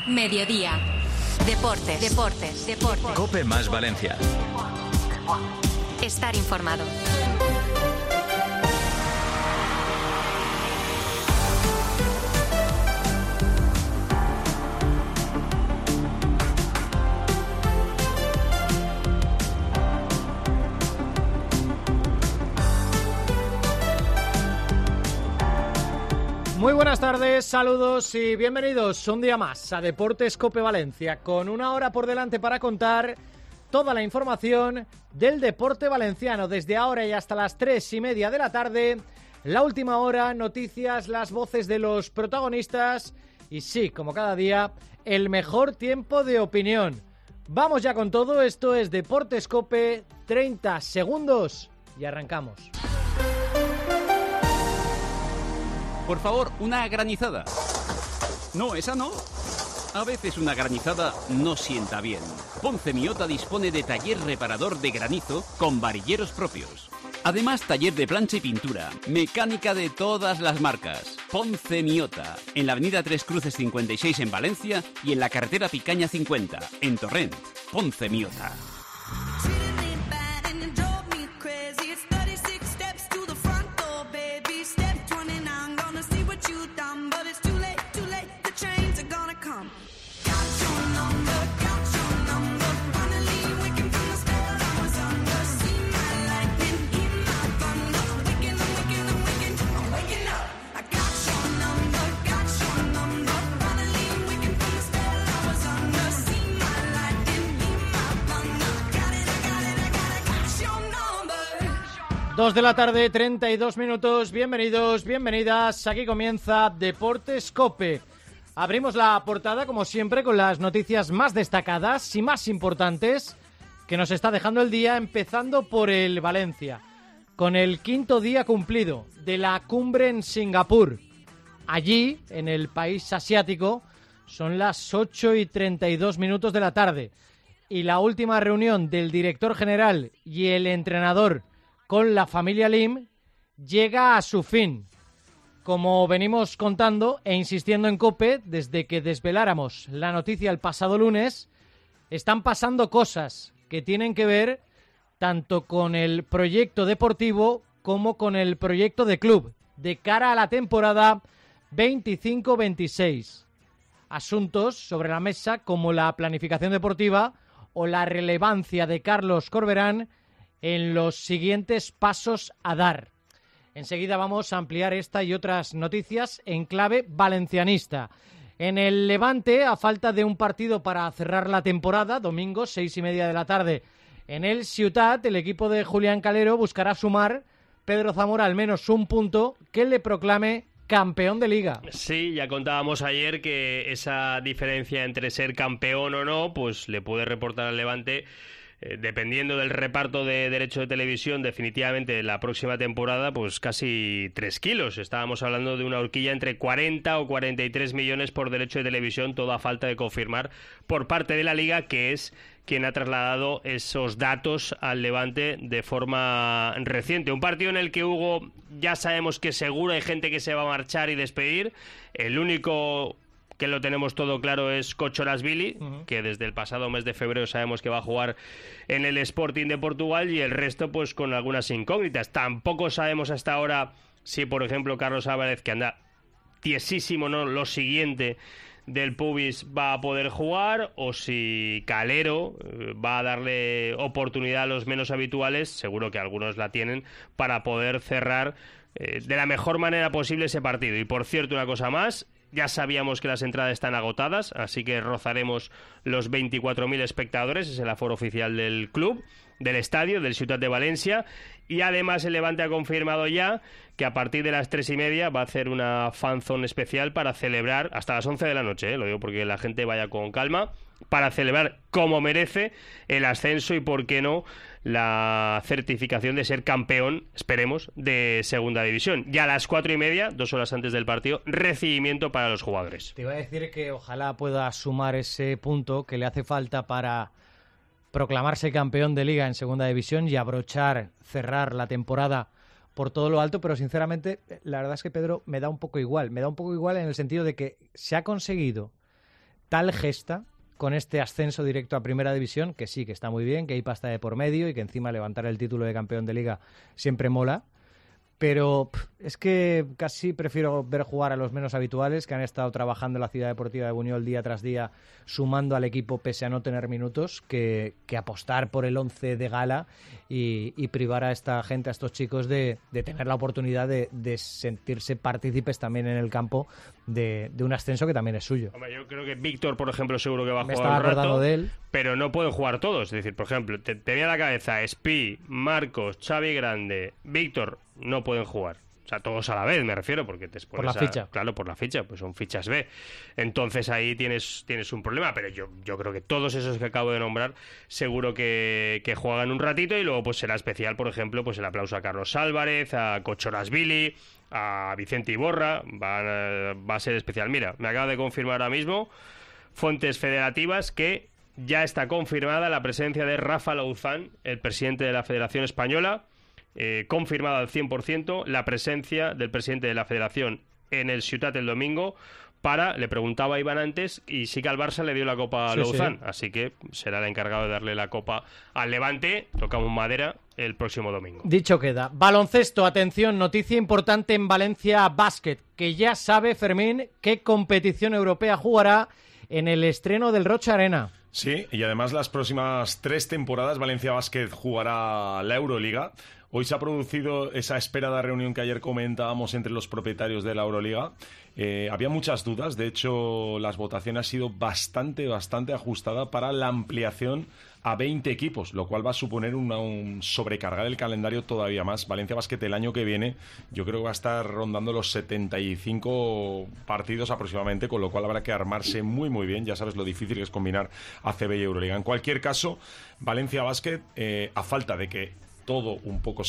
Mediodía. Deportes. COPE más Valencia. Estar informado. Muy buenas tardes, saludos y bienvenidos un día más a Deportes COPE Valencia, con una hora por delante para contar toda la información del deporte valenciano, desde ahora y hasta las 3:30 de la tarde, la última hora, noticias, las voces de los protagonistas y sí, como cada día, el mejor tiempo de opinión. Vamos ya con todo, esto es Deportes COPE, 30 segundos y arrancamos. Por favor, una granizada. No, esa no. A veces una granizada no sienta bien. Ponce Miota dispone de taller reparador de granizo con varilleros propios. Además, taller de plancha y pintura, mecánica de todas las marcas. Ponce Miota, en la avenida Tres Cruces 56 en Valencia y en la carretera Picaña 50, en Torrent. Ponce Miota. Dos de la tarde, 32 minutos, bienvenidos, bienvenidas, aquí comienza Deportes COPE. Abrimos la portada, como siempre, con las noticias más destacadas y más importantes que nos está dejando el día, empezando por el Valencia, con el quinto día cumplido de la cumbre en Singapur. Allí, en el país asiático, son las 8:32 minutos de la tarde y la última reunión del director general y el entrenador con la familia Lim llega a su fin. Como venimos contando e insistiendo en COPE desde que desveláramos la noticia el pasado lunes, están pasando cosas que tienen que ver tanto con el proyecto deportivo como con el proyecto de club de cara a la temporada 25-26. Asuntos sobre la mesa como la planificación deportiva o la relevancia de Carlos Corberán en los siguientes pasos a dar. Enseguida vamos a ampliar esta y otras noticias en clave valencianista. En el Levante, a falta de un partido para cerrar la temporada, domingo, 6:30 de la tarde, en el Ciutat, el equipo de Julián Calero buscará sumar, Pedro Zamora, al menos un punto que le proclame campeón de Liga. Sí, ya contábamos ayer que esa diferencia entre ser campeón o no, pues le puede reportar al Levante, dependiendo del reparto de derecho de televisión, definitivamente la próxima temporada, pues casi 3 kilos. Estábamos hablando de una horquilla entre 40 o 43 millones por derecho de televisión, todo a falta de confirmar por parte de la Liga, que es quien ha trasladado esos datos al Levante de forma reciente. Un partido en el que Hugo, ya sabemos que seguro hay gente que se va a marchar y despedir. El único que lo tenemos todo claro es Cocholasvili, que desde el pasado mes de febrero sabemos que va a jugar en el Sporting de Portugal, y el resto pues con algunas incógnitas. Tampoco sabemos hasta ahora si, por ejemplo, Carlos Álvarez, que anda tiesísimo, ¿no?, lo siguiente del pubis, va a poder jugar, o si Calero va a darle oportunidad a los menos habituales, seguro que algunos la tienen, para poder cerrar de la mejor manera posible ese partido. Y por cierto, una cosa más, ya sabíamos que las entradas están agotadas, así que rozaremos los 24.000 espectadores, es el aforo oficial del club, del estadio, del Ciutat de Valencia, y además el Levante ha confirmado ya que a partir de las 3:30 va a hacer una fanzone especial para celebrar, hasta las 11 de la noche, lo digo porque la gente vaya con calma, para celebrar como merece el ascenso y, por qué no, la certificación de ser campeón, esperemos, de segunda división. Ya a las 4:30, 2 horas antes del partido, recibimiento para los jugadores. Te iba a decir que ojalá pueda sumar ese punto que le hace falta para proclamarse campeón de Liga en segunda división y abrochar, cerrar la temporada por todo lo alto, pero sinceramente la verdad es que, Pedro, me da un poco igual en el sentido de que se ha conseguido tal gesta con este ascenso directo a Primera División, que sí, que está muy bien, que hay pasta de por medio y que encima levantar el título de campeón de Liga siempre mola, pero es que casi prefiero ver jugar a los menos habituales, que han estado trabajando en la Ciudad Deportiva de Buñol día tras día, sumando al equipo pese a no tener minutos, que apostar por el 11 de gala y privar a esta gente, a estos chicos, de tener la oportunidad de sentirse partícipes también en el campo de un ascenso que también es suyo. Hombre, yo creo que Víctor, por ejemplo, seguro que va a Me jugar estaba un rato, acordando de él. pero no pueden jugar todos. Es decir, por ejemplo, te viene a la cabeza Espi, Marcos, Xavi Grande, Víctor, no pueden jugar. O sea, todos a la vez, me refiero, porque te por la ficha. Claro, por la ficha, pues son fichas B. Entonces ahí tienes un problema, pero yo creo que todos esos que acabo de nombrar seguro que juegan un ratito, y luego pues será especial, por ejemplo, pues el aplauso a Carlos Álvarez, a Cochorasvili, a Vicente Iborra, va a ser especial. Mira, me acaba de confirmar ahora mismo fuentes federativas que ya está confirmada la presencia de Rafa Louzán, el presidente de la Federación Española, confirmada al 100% la presencia del presidente de la Federación en el Ciutat el domingo. Le preguntaba a Iván antes, y sí que al Barça le dio la copa a Louzán, sí. Así que será el encargado de darle la copa al Levante, tocamos madera, el próximo domingo. Dicho queda. Baloncesto, atención, noticia importante en Valencia Basket, que ya sabe Fermín qué competición europea jugará en el estreno del Rocha Arena. Sí, y además las próximas 3 temporadas Valencia Basket jugará la Euroliga. Hoy se ha producido esa esperada reunión que ayer comentábamos entre los propietarios de la Euroliga. Había muchas dudas, de hecho las votaciones han sido bastante ajustada para la ampliación a 20 equipos, lo cual va a suponer un sobrecargar el calendario todavía más. Valencia Basket el año que viene yo creo que va a estar rondando los 75 partidos aproximadamente, con lo cual habrá que armarse muy bien. Ya sabes lo difícil que es combinar ACB y Euroliga. En cualquier caso, Valencia Basket, a falta de que todo un poco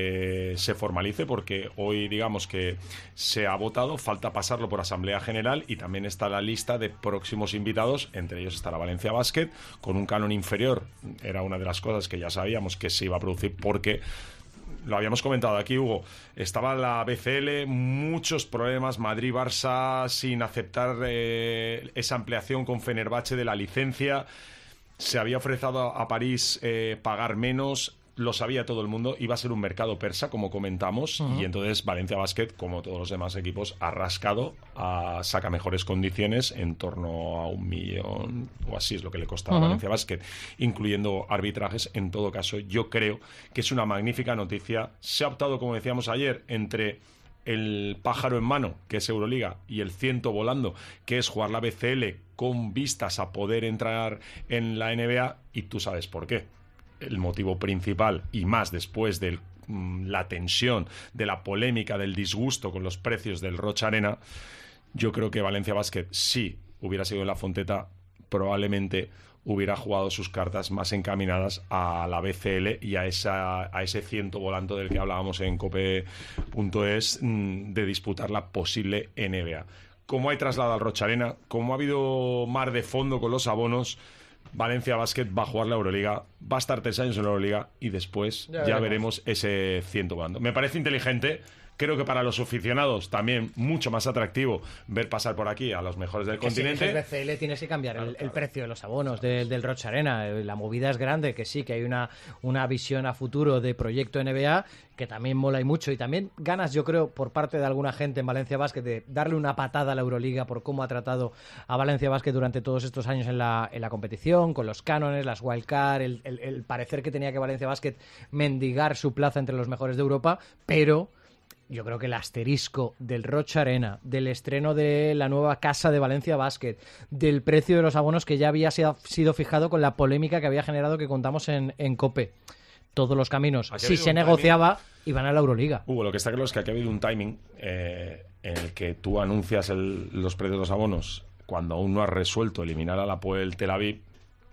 se formalice, porque hoy digamos que se ha votado, falta pasarlo por Asamblea General, y también está la lista de próximos invitados, entre ellos está la Valencia Basket, con un canon inferior. Era una de las cosas que ya sabíamos que se iba a producir, porque lo habíamos comentado aquí, Hugo, estaba la BCL, muchos problemas, Madrid-Barça sin aceptar esa ampliación con Fenerbahce de la licencia, se había ofrecido a París pagar menos. Lo sabía todo el mundo, iba a ser un mercado persa, como comentamos, y entonces Valencia Basket, como todos los demás equipos, ha rascado, saca mejores condiciones, en torno a 1 millón o así es lo que le costaba a Valencia Basket, incluyendo arbitrajes. En todo caso, yo creo que es una magnífica noticia. Se ha optado, como decíamos ayer, entre el pájaro en mano, que es Euroliga, y el ciento volando, que es jugar la BCL con vistas a poder entrar en la NBA, y tú sabes por qué. El motivo principal, y más después de la tensión, de la polémica, del disgusto con los precios del Rocha Arena, yo creo que Valencia Basket, si hubiera sido en la Fonteta, probablemente hubiera jugado sus cartas más encaminadas a la BCL y a ese ciento volando del que hablábamos en cope.es, de disputar la posible NBA. Como hay traslado al Rocha Arena, como ha habido mar de fondo con los abonos, Valencia Basket va a jugar la Euroliga, va a estar 3 años en la Euroliga, y después ya veremos ese ciento volando. Me parece inteligente. Creo que para los aficionados también mucho más atractivo ver pasar por aquí a los mejores del continente. Si el BCL tienes que cambiar el precio de los abonos del Rocha Arena. La movida es grande, que sí, que hay una visión a futuro de proyecto NBA que también mola y mucho. Y también ganas, yo creo, por parte de alguna gente en Valencia Basket de darle una patada a la Euroliga por cómo ha tratado a Valencia Basket durante todos estos años en la competición, con los cánones, las wildcard, el parecer que tenía que Valencia Basket mendigar su plaza entre los mejores de Europa, pero yo creo que el asterisco del Rocha Arena, del estreno de la nueva casa de Valencia Basket, del precio de los abonos que ya había sido fijado con la polémica que había generado, que contamos en COPE. Todos los caminos, si se negociaba, iban a la Euroliga. Hugo, lo que está claro es que aquí ha habido un timing en el que tú anuncias los precios de los abonos cuando aún no has resuelto eliminar a la Apoel Tel Aviv,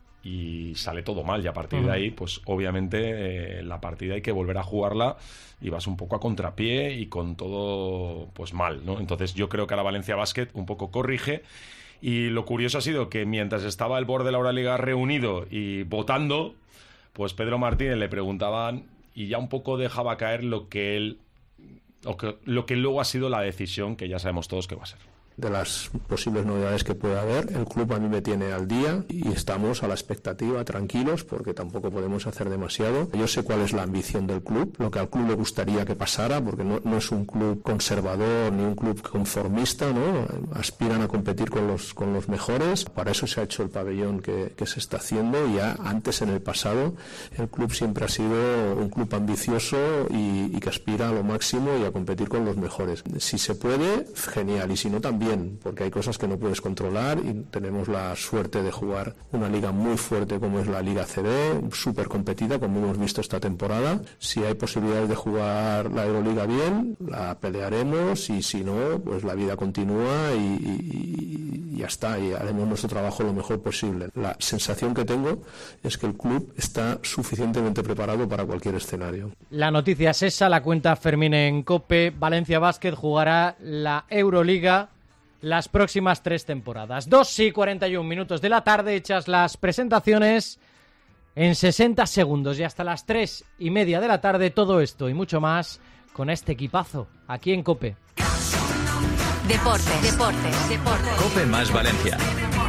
y sale todo mal, y a partir de ahí, pues obviamente la partida hay que volver a jugarla, y vas un poco a contrapié y con todo pues mal, ¿no? Entonces yo creo que ahora Valencia Basket un poco corrige, y lo curioso ha sido que mientras estaba el board de la Euroliga reunido y votando, pues Pedro Martínez le preguntaban, y ya un poco dejaba caer lo que luego ha sido la decisión que ya sabemos todos que va a ser. de las posibles novedades que pueda haber. El club a mí me tiene al día y estamos a la expectativa, tranquilos, porque tampoco podemos hacer demasiado. Yo sé cuál es la ambición del club, lo que al club le gustaría que pasara, porque no es un club conservador ni un club conformista, ¿no? Aspiran a competir con los mejores. Para eso se ha hecho el pabellón que se está haciendo. Ya antes, en el pasado, el club siempre ha sido un club ambicioso y que aspira a lo máximo y a competir con los mejores. Si se puede, genial, y si no también, porque hay cosas que no puedes controlar y tenemos la suerte de jugar una liga muy fuerte como es la Liga CB, súper competida como hemos visto esta temporada. Si hay posibilidades de jugar la Euroliga bien, la pelearemos, y si no, pues la vida continúa y ya está, y haremos nuestro trabajo lo mejor posible. La sensación que tengo es que el club está suficientemente preparado para cualquier escenario. La noticia es esa, la cuenta Fermín en COPE. Valencia Basket jugará la Euroliga las próximas 3 temporadas. 2:41 de la tarde, hechas las presentaciones, en 60 segundos y hasta las 3:30 de la tarde, todo esto y mucho más con este equipazo aquí en COPE. Deportes. Cope más Valencia.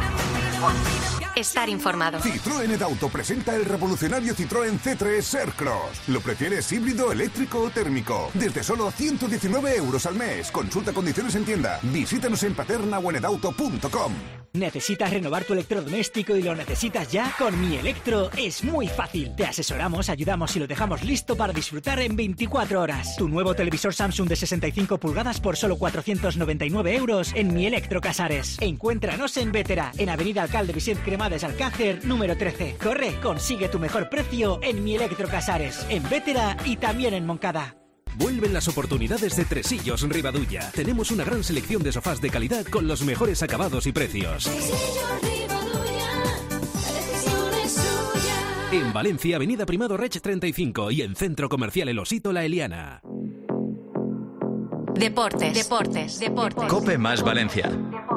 Estar informado. Citroën Edauto presenta el revolucionario Citroën C3 Aircross. ¿Lo prefieres híbrido, eléctrico o térmico? Desde solo 119 € al mes. Consulta condiciones en tienda. Visítanos en Paterna o en edauto.com. ¿Necesitas renovar tu electrodoméstico y lo necesitas ya? Con Mi Electro es muy fácil. Te asesoramos, ayudamos y lo dejamos listo para disfrutar en 24 horas. Tu nuevo televisor Samsung de 65 pulgadas por solo 499 € en Mi Electro Casares. Encuéntranos en Vétera, en Avenida Alcalde Vicente Cremades Alcácer, número 13. Corre, consigue tu mejor precio en Mi Electro Casares, en Vétera y también en Moncada. Vuelven las oportunidades de Tresillos Ribadulla. Tenemos una gran selección de sofás de calidad con los mejores acabados y precios. En Valencia, Avenida Primado Reig 35 y en Centro Comercial El Osito La Eliana. Deportes. Cope más Valencia.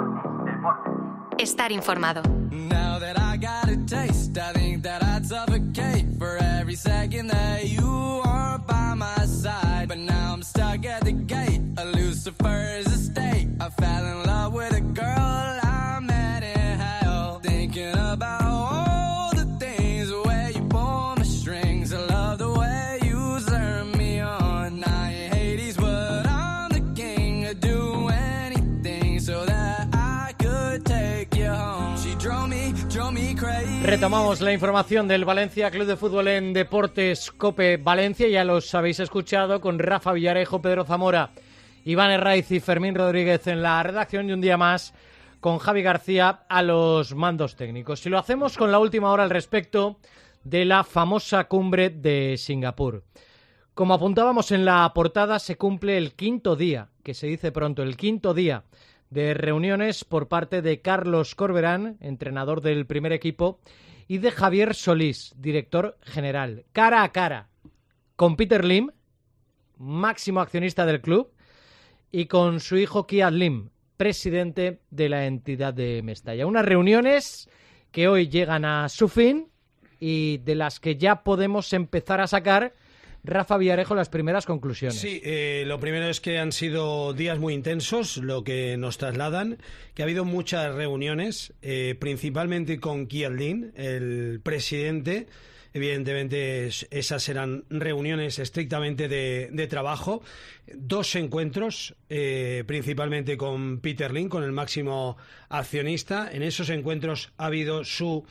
Estar informado. Now that I got a taste, I think that I'd suffocate for every second that you aren't by my side. But now I'm stuck at the gate, a Lucifer's estate. I fell in love with a girl I met in hell. Thinking about all the things, the way you pull my strings. I love the way you turn me on. I ain't Hades, but I'm the king. I'd do anything so that I could take you home. She drove me crazy. Retomamos la información del Valencia Club de Fútbol en Deportes COPE Valencia. Ya los habéis escuchado con Rafa Villarejo, Pedro Zamora, Iván Herraiz y Fermín Rodríguez en la redacción, y un día más con Javi García a los mandos técnicos. Y lo hacemos con la última hora al respecto de la famosa cumbre de Singapur. Como apuntábamos en la portada, se cumple el 5.º día, que se dice pronto, el 5.º día de reuniones por parte de Carlos Corberán, entrenador del primer equipo, y de Javier Solís, director general, cara a cara con Peter Lim, máximo accionista del club, y con su hijo Kiad Lim, presidente de la entidad de Mestalla. Unas reuniones que hoy llegan a su fin y de las que ya podemos empezar a sacar, Rafa Villarejo, las primeras conclusiones. Sí, lo primero es que han sido días muy intensos, lo que nos trasladan, que ha habido muchas reuniones, principalmente con Kiad Lim, el presidente. Evidentemente esas eran reuniones estrictamente de trabajo. 2 encuentros, principalmente con Peter Lim, con el máximo accionista. En esos encuentros ha habido su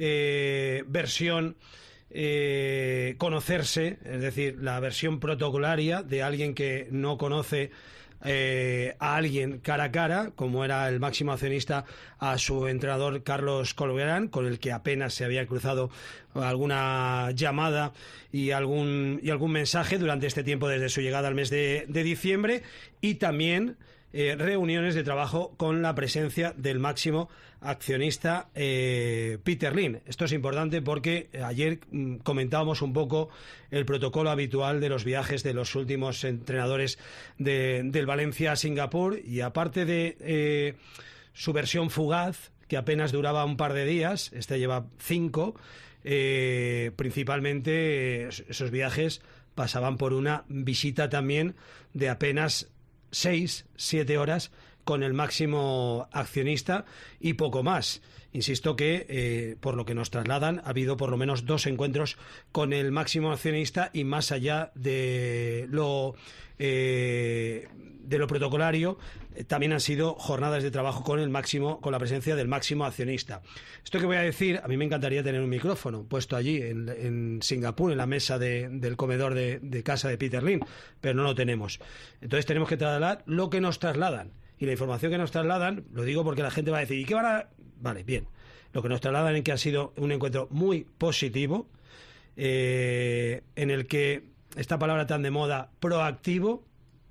versión conocerse, es decir, la versión protocolaria de alguien que no conoce a alguien cara a cara, como era el máximo accionista a su entrenador Carlos Corberán, con el que apenas se había cruzado alguna llamada y algún mensaje durante este tiempo desde su llegada al mes de diciembre, y también reuniones de trabajo con la presencia del máximo accionista Peter Lim. Esto es importante porque ayer comentábamos un poco el protocolo habitual de los viajes de los últimos entrenadores del Valencia a Singapur, y aparte de su versión fugaz, que apenas duraba un par de días, este lleva 5, principalmente esos viajes pasaban por una visita también de apenas 6-7 horas con el máximo accionista y poco más. Insisto que, por lo que nos trasladan, ha habido por lo menos 2 encuentros con el máximo accionista y más allá de lo protocolario, también han sido jornadas de trabajo con la presencia del máximo accionista. Esto que voy a decir, a mí me encantaría tener un micrófono puesto allí en Singapur, en la mesa del comedor de casa de Peter Lim, pero no lo tenemos. Entonces tenemos que trasladar lo que nos trasladan. Y la información que nos trasladan, lo digo porque la gente va a decir, ¿y qué van a...? Vale, bien. Lo que nos trasladan es que ha sido un encuentro muy positivo, en el que esta palabra tan de moda, proactivo,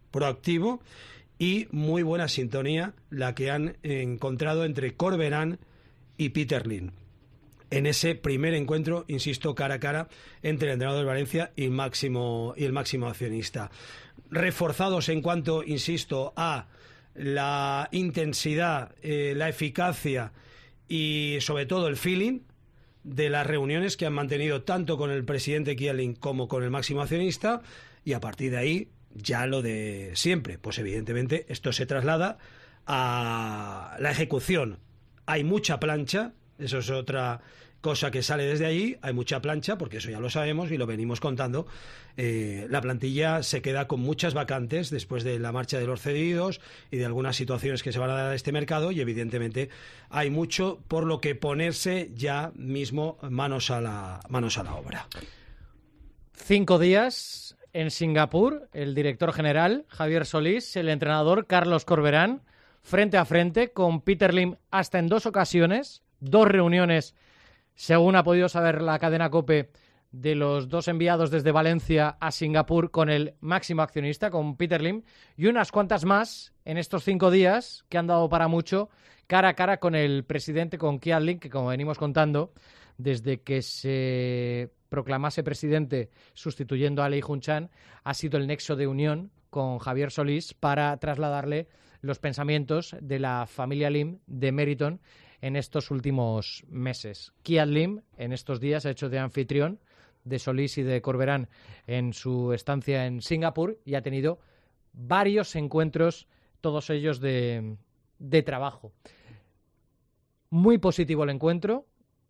y muy buena sintonía la que han encontrado entre Corberán y Peter Lim. En ese primer encuentro, insisto, cara a cara entre el entrenador del Valencia y el máximo accionista. Reforzados en cuanto, insisto, a la intensidad, la eficacia y sobre todo el feeling de las reuniones que han mantenido tanto con el presidente Kiat Lim como con el máximo accionista, y a partir de ahí ya lo de siempre, pues evidentemente esto se traslada a la ejecución. Hay mucha plancha, eso es otra cosa que sale desde allí, hay mucha plancha, porque eso ya lo sabemos y lo venimos contando. La plantilla se queda con muchas vacantes después de la marcha de los cedidos y de algunas situaciones que se van a dar a este mercado, y evidentemente hay mucho por lo que ponerse ya mismo manos a la obra. 5 días en Singapur, el director general Javier Solís, el entrenador Carlos Corberán, frente a frente con Peter Lim hasta en 2 ocasiones, 2 reuniones, según ha podido saber la cadena COPE, de los 2 enviados desde Valencia a Singapur con el máximo accionista, con Peter Lim, y unas cuantas más en estos 5 días que han dado para mucho, cara a cara con el presidente, con Kiat Lim, que como venimos contando, desde que se proclamase presidente sustituyendo a Lee Jun-chan, ha sido el nexo de unión con Javier Solís para trasladarle los pensamientos de la familia Lim de Meriton en estos últimos meses. Kiat Lim en estos días ha hecho de anfitrión de Solís y de Corberán en su estancia en Singapur y ha tenido varios encuentros, todos ellos de trabajo. Muy positivo el encuentro,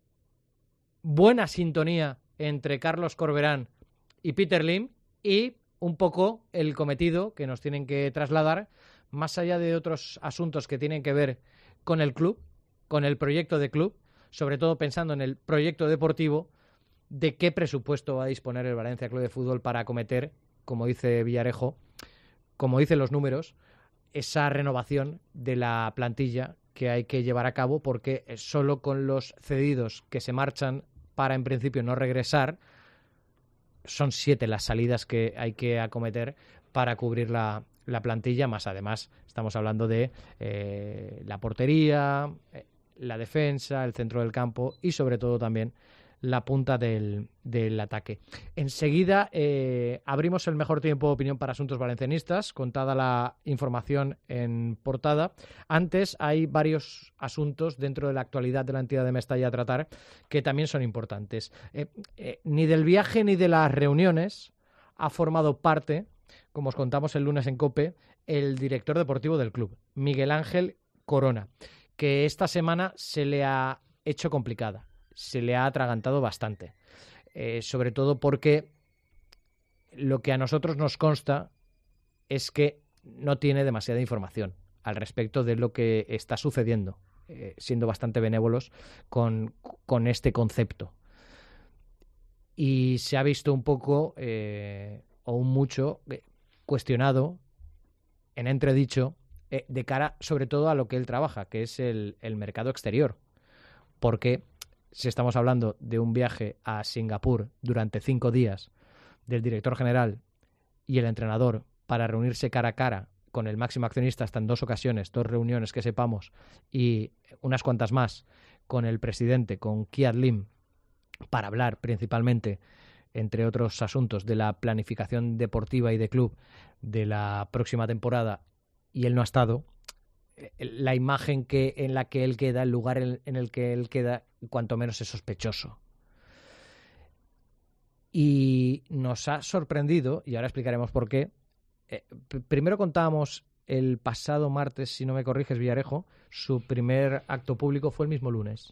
buena sintonía entre Carlos Corberán y Peter Lim, y un poco el cometido que nos tienen que trasladar, más allá de otros asuntos que tienen que ver con el club, con el proyecto de club, sobre todo pensando en el proyecto deportivo, de qué presupuesto va a disponer el Valencia Club de Fútbol para acometer, como dice Villarejo, como dicen los números, esa renovación de la plantilla que hay que llevar a cabo, porque solo con los cedidos que se marchan para en principio no regresar, son 7 las salidas que hay que acometer para cubrir la plantilla, más además estamos hablando de la portería, la defensa, el centro del campo y sobre todo también la punta del ataque. Enseguida abrimos el mejor tiempo de opinión para asuntos valencianistas, contada la información en portada. Antes hay varios asuntos dentro de la actualidad de la entidad de Mestalla a tratar que también son importantes. Ni del viaje ni de las reuniones ha formado parte, como os contamos el lunes en COPE, el director deportivo del club, Miguel Ángel Corona, que esta semana se le ha hecho complicada. Se le ha atragantado bastante, sobre todo porque lo que a nosotros nos consta es que no tiene demasiada información al respecto de lo que está sucediendo, siendo bastante benévolos con este concepto. Y se ha visto un poco, o un mucho, cuestionado, en entredicho, de cara sobre todo a lo que él trabaja, que es el mercado exterior, porque si estamos hablando de un viaje a Singapur durante 5 días del director general y el entrenador para reunirse cara a cara con el máximo accionista hasta en 2 ocasiones, 2 reuniones que sepamos, y unas cuantas más con el presidente, con Kiat Lim, para hablar principalmente, entre otros asuntos, de la planificación deportiva y de club de la próxima temporada, y él no ha estado, la imagen en la que él queda, el lugar en el que él queda, cuanto menos es sospechoso. Y nos ha sorprendido, y ahora explicaremos por qué. Primero contábamos el pasado martes, si no me corriges, Villarejo, su primer acto público fue el mismo lunes.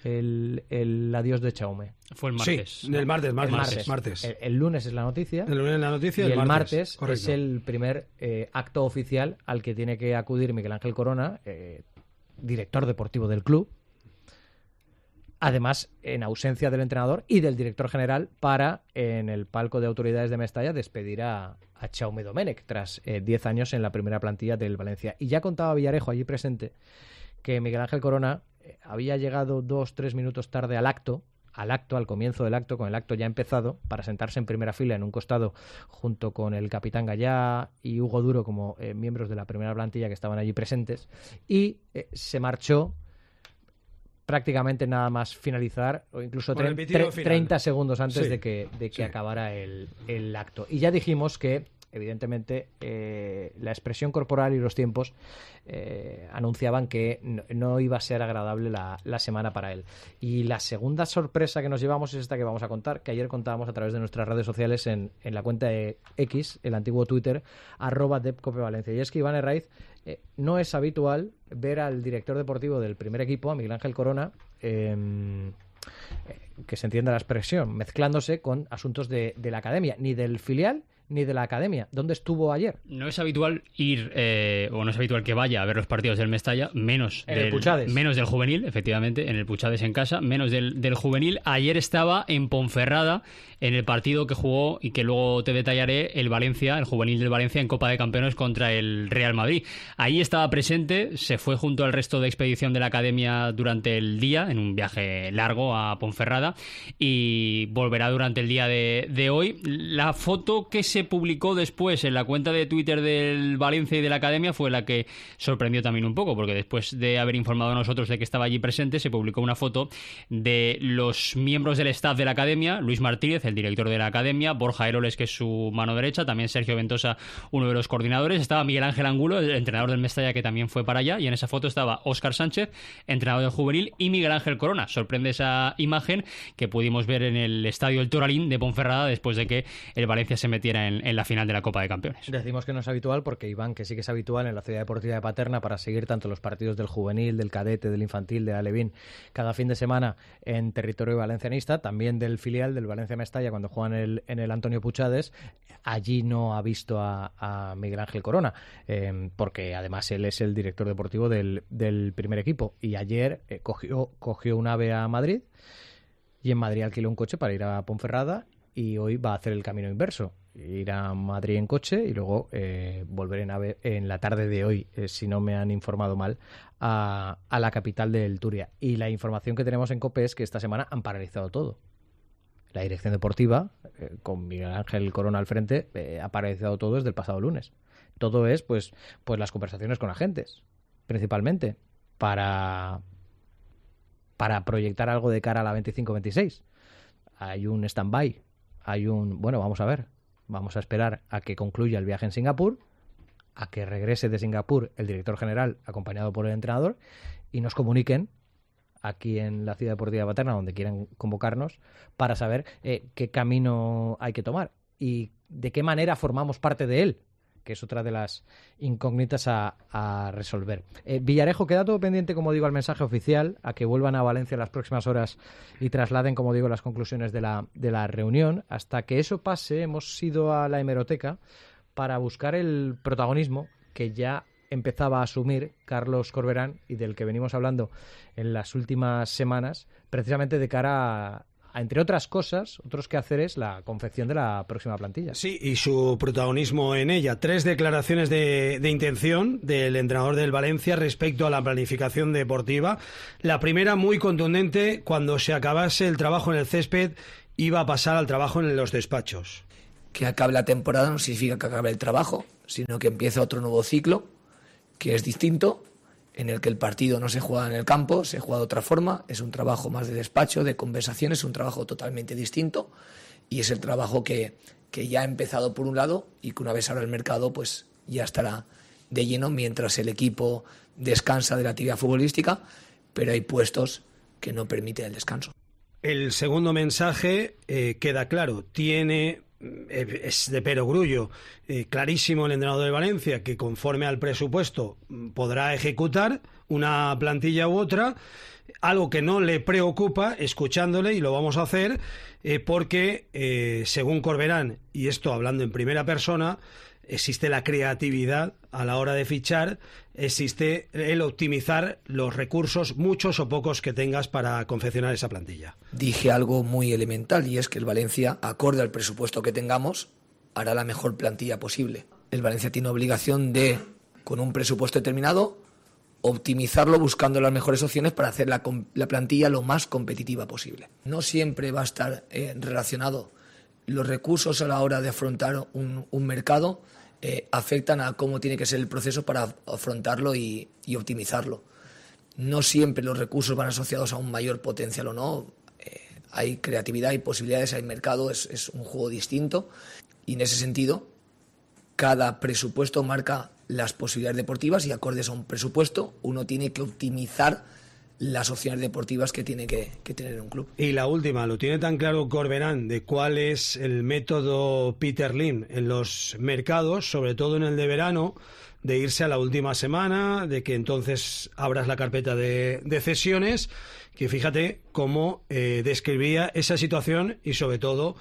El adiós de Chaume. Fue el martes. Sí, el martes. El lunes es la noticia. El lunes es la noticia y el martes correcto. es el primer acto oficial al que tiene que acudir Miguel Ángel Corona, director deportivo del club. Además, en ausencia del entrenador y del director general, para, en el palco de autoridades de Mestalla, despedir a Chaume Domènech tras 10 años en la primera plantilla del Valencia. Y ya contaba Villarejo, allí presente, que Miguel Ángel Corona había llegado 2-3 minutos tarde al comienzo del acto, con el acto ya empezado, para sentarse en primera fila en un costado junto con el capitán Gallá y Hugo Duro como miembros de la primera plantilla que estaban allí presentes, y se marchó prácticamente nada más finalizar, o incluso 30 segundos antes de que acabara el acto. Y ya dijimos que, evidentemente, la expresión corporal y los tiempos anunciaban que no iba a ser agradable la semana para él. Y la segunda sorpresa que nos llevamos es esta que vamos a contar, que ayer contábamos a través de nuestras redes sociales en la cuenta de X, el antiguo Twitter, @DepCopeValencia. Y es que Iván Herraiz, no es habitual ver al director deportivo del primer equipo, a Miguel Ángel Corona, que se entienda la expresión, mezclándose con asuntos de la academia, ni del filial ni de la academia. ¿Dónde estuvo ayer? No es habitual ir, o no es habitual que vaya a ver los partidos del Mestalla, menos del juvenil, efectivamente, en el Puchades en casa, menos del juvenil. Ayer estaba en Ponferrada, en el partido que jugó y que luego te detallaré, el juvenil del Valencia en Copa de Campeones contra el Real Madrid. Ahí estaba presente, se fue junto al resto de expedición de la academia durante el día, en un viaje largo a Ponferrada, y volverá durante el día de hoy. La foto que se publicó después en la cuenta de Twitter del Valencia y de la academia fue la que sorprendió también un poco, porque después de haber informado a nosotros de que estaba allí presente, se publicó una foto de los miembros del staff de la academia: Luis Martínez, el director de la academia; Borja Eroles, que es su mano derecha; también Sergio Ventosa, uno de los coordinadores; estaba Miguel Ángel Angulo, el entrenador del Mestalla, que también fue para allá, y en esa foto estaba Óscar Sánchez, entrenador del juvenil, y Miguel Ángel Corona. Sorprende esa imagen que pudimos ver en el estadio El Toralín de Ponferrada después de que el Valencia se metiera en la final de la Copa de Campeones. Decimos que no es habitual porque Iván, que sí que es habitual en la Ciudad Deportiva de Paterna, para seguir tanto los partidos del juvenil, del cadete, del infantil, de Alevín, cada fin de semana en territorio valencianista, también del filial del Valencia Mestalla cuando juegan en el Antonio Puchades. Allí no ha visto a Miguel Ángel Corona, porque además él es el director deportivo del primer equipo, y ayer cogió un AVE a Madrid, y en Madrid alquiló un coche para ir a Ponferrada, y hoy va a hacer el camino inverso, ir a Madrid en coche y luego volver en AVE en la tarde de hoy, si no me han informado mal, a la capital del Turia. Y la información que tenemos en COPE es que esta semana han paralizado todo. La dirección deportiva, con Miguel Ángel Corona al frente, ha paralizado todo desde el pasado lunes. Todo es pues las conversaciones con agentes, principalmente, para proyectar algo de cara a la 25-26. Hay un stand-by, vamos a ver. Vamos a esperar a que concluya el viaje en Singapur, a que regrese de Singapur el director general acompañado por el entrenador, y nos comuniquen aquí en la Ciudad Deportiva de Paterna, donde quieran convocarnos, para saber qué camino hay que tomar y de qué manera formamos parte de él, que es otra de las incógnitas a resolver. Villarejo, queda todo pendiente, como digo, al mensaje oficial, a que vuelvan a Valencia en las próximas horas y trasladen, como digo, las conclusiones de la reunión. Hasta que eso pase, hemos ido a la hemeroteca para buscar el protagonismo que ya empezaba a asumir Carlos Corberán y del que venimos hablando en las últimas semanas, precisamente de cara a, entre otras cosas, otros quehaceres, la confección de la próxima plantilla. Sí, y su protagonismo en ella. 3 declaraciones de intención del entrenador del Valencia respecto a la planificación deportiva. La primera, muy contundente: cuando se acabase el trabajo en el césped, iba a pasar al trabajo en los despachos. Que acabe la temporada no significa que acabe el trabajo, sino que empieza otro nuevo ciclo, que es distinto, en el que el partido no se juega en el campo, se juega de otra forma, es un trabajo más de despacho, de conversación, es un trabajo totalmente distinto, y es el trabajo que ya ha empezado por un lado, y que una vez abra el mercado pues ya estará de lleno mientras el equipo descansa de la actividad futbolística, pero hay puestos que no permiten el descanso. El segundo mensaje queda claro: tiene es de perogrullo. Clarísimo el entrenador de Valencia que conforme al presupuesto podrá ejecutar una plantilla u otra, algo que no le preocupa, escuchándole, y lo vamos a hacer porque según Corberán, y esto hablando en primera persona, existe la creatividad a la hora de fichar, existe el optimizar los recursos, muchos o pocos que tengas para confeccionar esa plantilla. Dije algo muy elemental, y es que el Valencia, acorde al presupuesto que tengamos, hará la mejor plantilla posible. El Valencia tiene obligación de, con un presupuesto determinado, optimizarlo buscando las mejores opciones para hacer la plantilla lo más competitiva posible. No siempre va a estar relacionado los recursos a la hora de afrontar un mercado, afectan a cómo tiene que ser el proceso para afrontarlo y optimizarlo. No siempre los recursos van asociados a un mayor potencial o no. Hay creatividad, hay posibilidades, hay mercado, es un juego distinto, y en ese sentido cada presupuesto marca las posibilidades deportivas, y acordes a un presupuesto uno tiene que optimizar las opciones deportivas que tiene que tener un club. Y la última, ¿lo tiene tan claro Corberán de cuál es el método Peter Lim en los mercados, sobre todo en el de verano, de irse a la última semana, de que entonces abras la carpeta de cesiones? Que fíjate cómo describía esa situación y sobre todo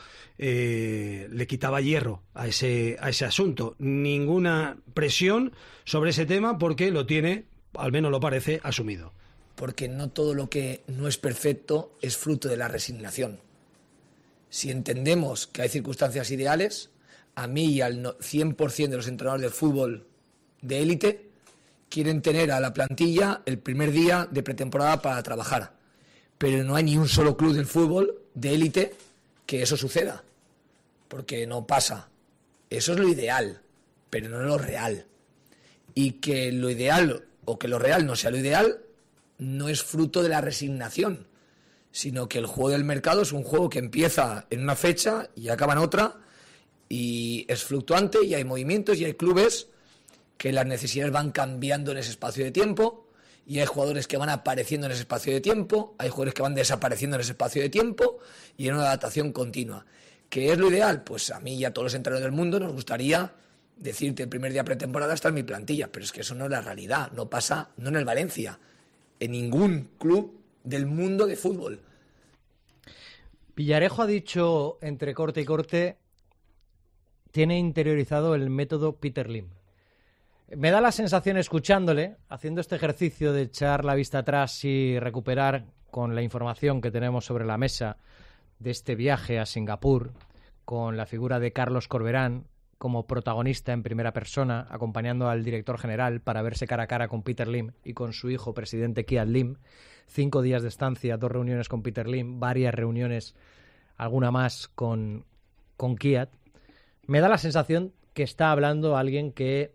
le quitaba hierro a ese asunto. Ninguna presión sobre ese tema porque lo tiene, al menos lo parece, asumido. Porque no todo lo que no es perfecto es fruto de la resignación. Si entendemos que hay circunstancias ideales, a mí y al 100% de los entrenadores de fútbol de élite quieren tener a la plantilla el primer día de pretemporada para trabajar. Pero no hay ni un solo club del fútbol de élite que eso suceda, porque no pasa. Eso es lo ideal, pero no lo real. Y que lo ideal o que lo real no sea lo ideal no es fruto de la resignación, sino que el juego del mercado es un juego que empieza en una fecha y acaba en otra, y es fluctuante, y hay movimientos, y hay clubes que las necesidades van cambiando en ese espacio de tiempo, y hay jugadores que van apareciendo en ese espacio de tiempo, hay jugadores que van desapareciendo en ese espacio de tiempo, y en una adaptación continua. ¿Qué es lo ideal? Pues a mí y a todos los entrenadores del mundo nos gustaría decirte el primer día pretemporada está en mi plantilla, pero es que eso no es la realidad, no pasa, no en el Valencia, en ningún club del mundo de fútbol. Villarejo ha dicho entre corte y corte, tiene interiorizado el método Peter Lim. Me da la sensación, escuchándole, haciendo este ejercicio de echar la vista atrás y recuperar con la información que tenemos sobre la mesa de este viaje a Singapur, con la figura de Carlos Corberán como protagonista en primera persona, acompañando al director general para verse cara a cara con Peter Lim y con su hijo, presidente Kiat Lim. 5 días de estancia, 2 reuniones con Peter Lim, varias reuniones, alguna más con Kiat. Me da la sensación que está hablando alguien que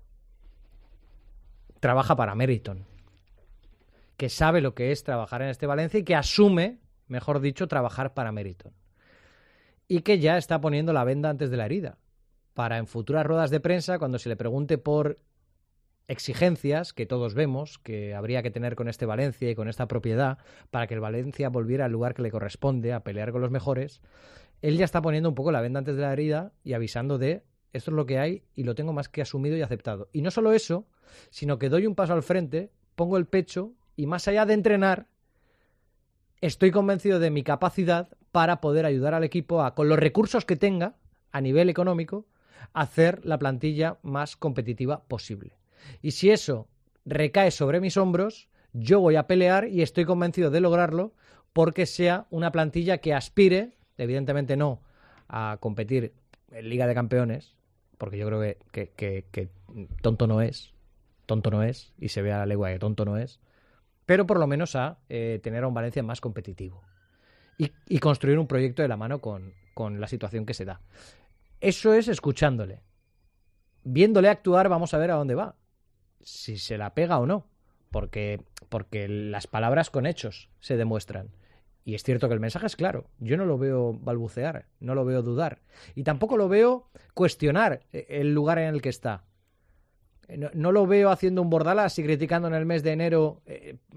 trabaja para Meriton, que sabe lo que es trabajar en este Valencia y que asume, mejor dicho, trabajar para Meriton. Y que ya está poniendo la venda antes de la herida, para en futuras ruedas de prensa, cuando se le pregunte por exigencias que todos vemos que habría que tener con este Valencia y con esta propiedad para que el Valencia volviera al lugar que le corresponde, a pelear con los mejores, él ya está poniendo un poco la venda antes de la herida y avisando de esto es lo que hay y lo tengo más que asumido y aceptado. Y no solo eso, sino que doy un paso al frente, pongo el pecho y más allá de entrenar, estoy convencido de mi capacidad para poder ayudar al equipo a, con los recursos que tenga a nivel económico, hacer la plantilla más competitiva posible. Y si eso recae sobre mis hombros, yo voy a pelear y estoy convencido de lograrlo porque sea una plantilla que aspire, evidentemente no a competir en Liga de Campeones, porque yo creo que tonto no es, y se ve a la legua que tonto no es, pero por lo menos a tener a un Valencia más competitivo y construir un proyecto de la mano con la situación que se da. Eso es escuchándole. Viéndole actuar vamos a ver a dónde va, si se la pega o no, porque las palabras con hechos se demuestran. Y es cierto que el mensaje es claro. Yo no lo veo balbucear, no lo veo dudar. Y tampoco lo veo cuestionar el lugar en el que está. No lo veo haciendo un Bordalas y criticando en el mes de enero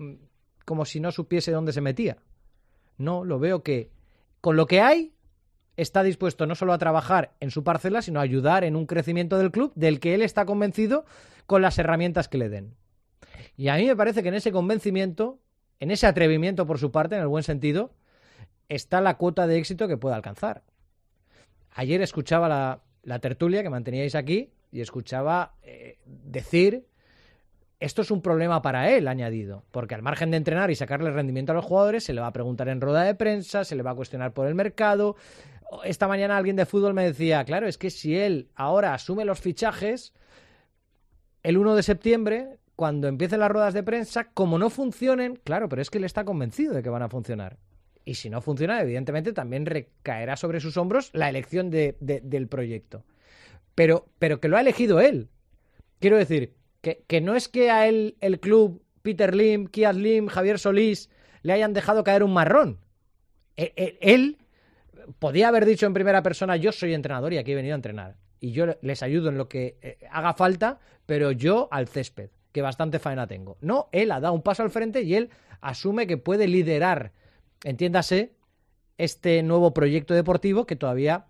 como si no supiese dónde se metía. No, lo veo que con lo que hay está dispuesto no solo a trabajar en su parcela, sino a ayudar en un crecimiento del club del que él está convencido con las herramientas que le den. Y a mí me parece que en ese convencimiento, en ese atrevimiento por su parte, en el buen sentido, está la cuota de éxito que puede alcanzar. Ayer escuchaba la tertulia que manteníais aquí y escuchaba decir: esto es un problema para él, añadido, porque al margen de entrenar y sacarle rendimiento a los jugadores, se le va a preguntar en rueda de prensa, se le va a cuestionar por el mercado. Esta mañana alguien de fútbol me decía, claro, es que si él ahora asume los fichajes, el 1 de septiembre, cuando empiecen las ruedas de prensa, como no funcionen, claro, pero es que él está convencido de que van a funcionar. Y si no funciona, evidentemente también recaerá sobre sus hombros la elección del proyecto. Pero que lo ha elegido él. Quiero decir, que no es que a él, el club, Peter Lim, Kiat Lim, Javier Solís, le hayan dejado caer un marrón. Él podía haber dicho en primera persona: yo soy entrenador y aquí he venido a entrenar. Y yo les ayudo en lo que haga falta, pero yo al césped, que bastante faena tengo. No, él ha dado un paso al frente y él asume que puede liderar, entiéndase, este nuevo proyecto deportivo que todavía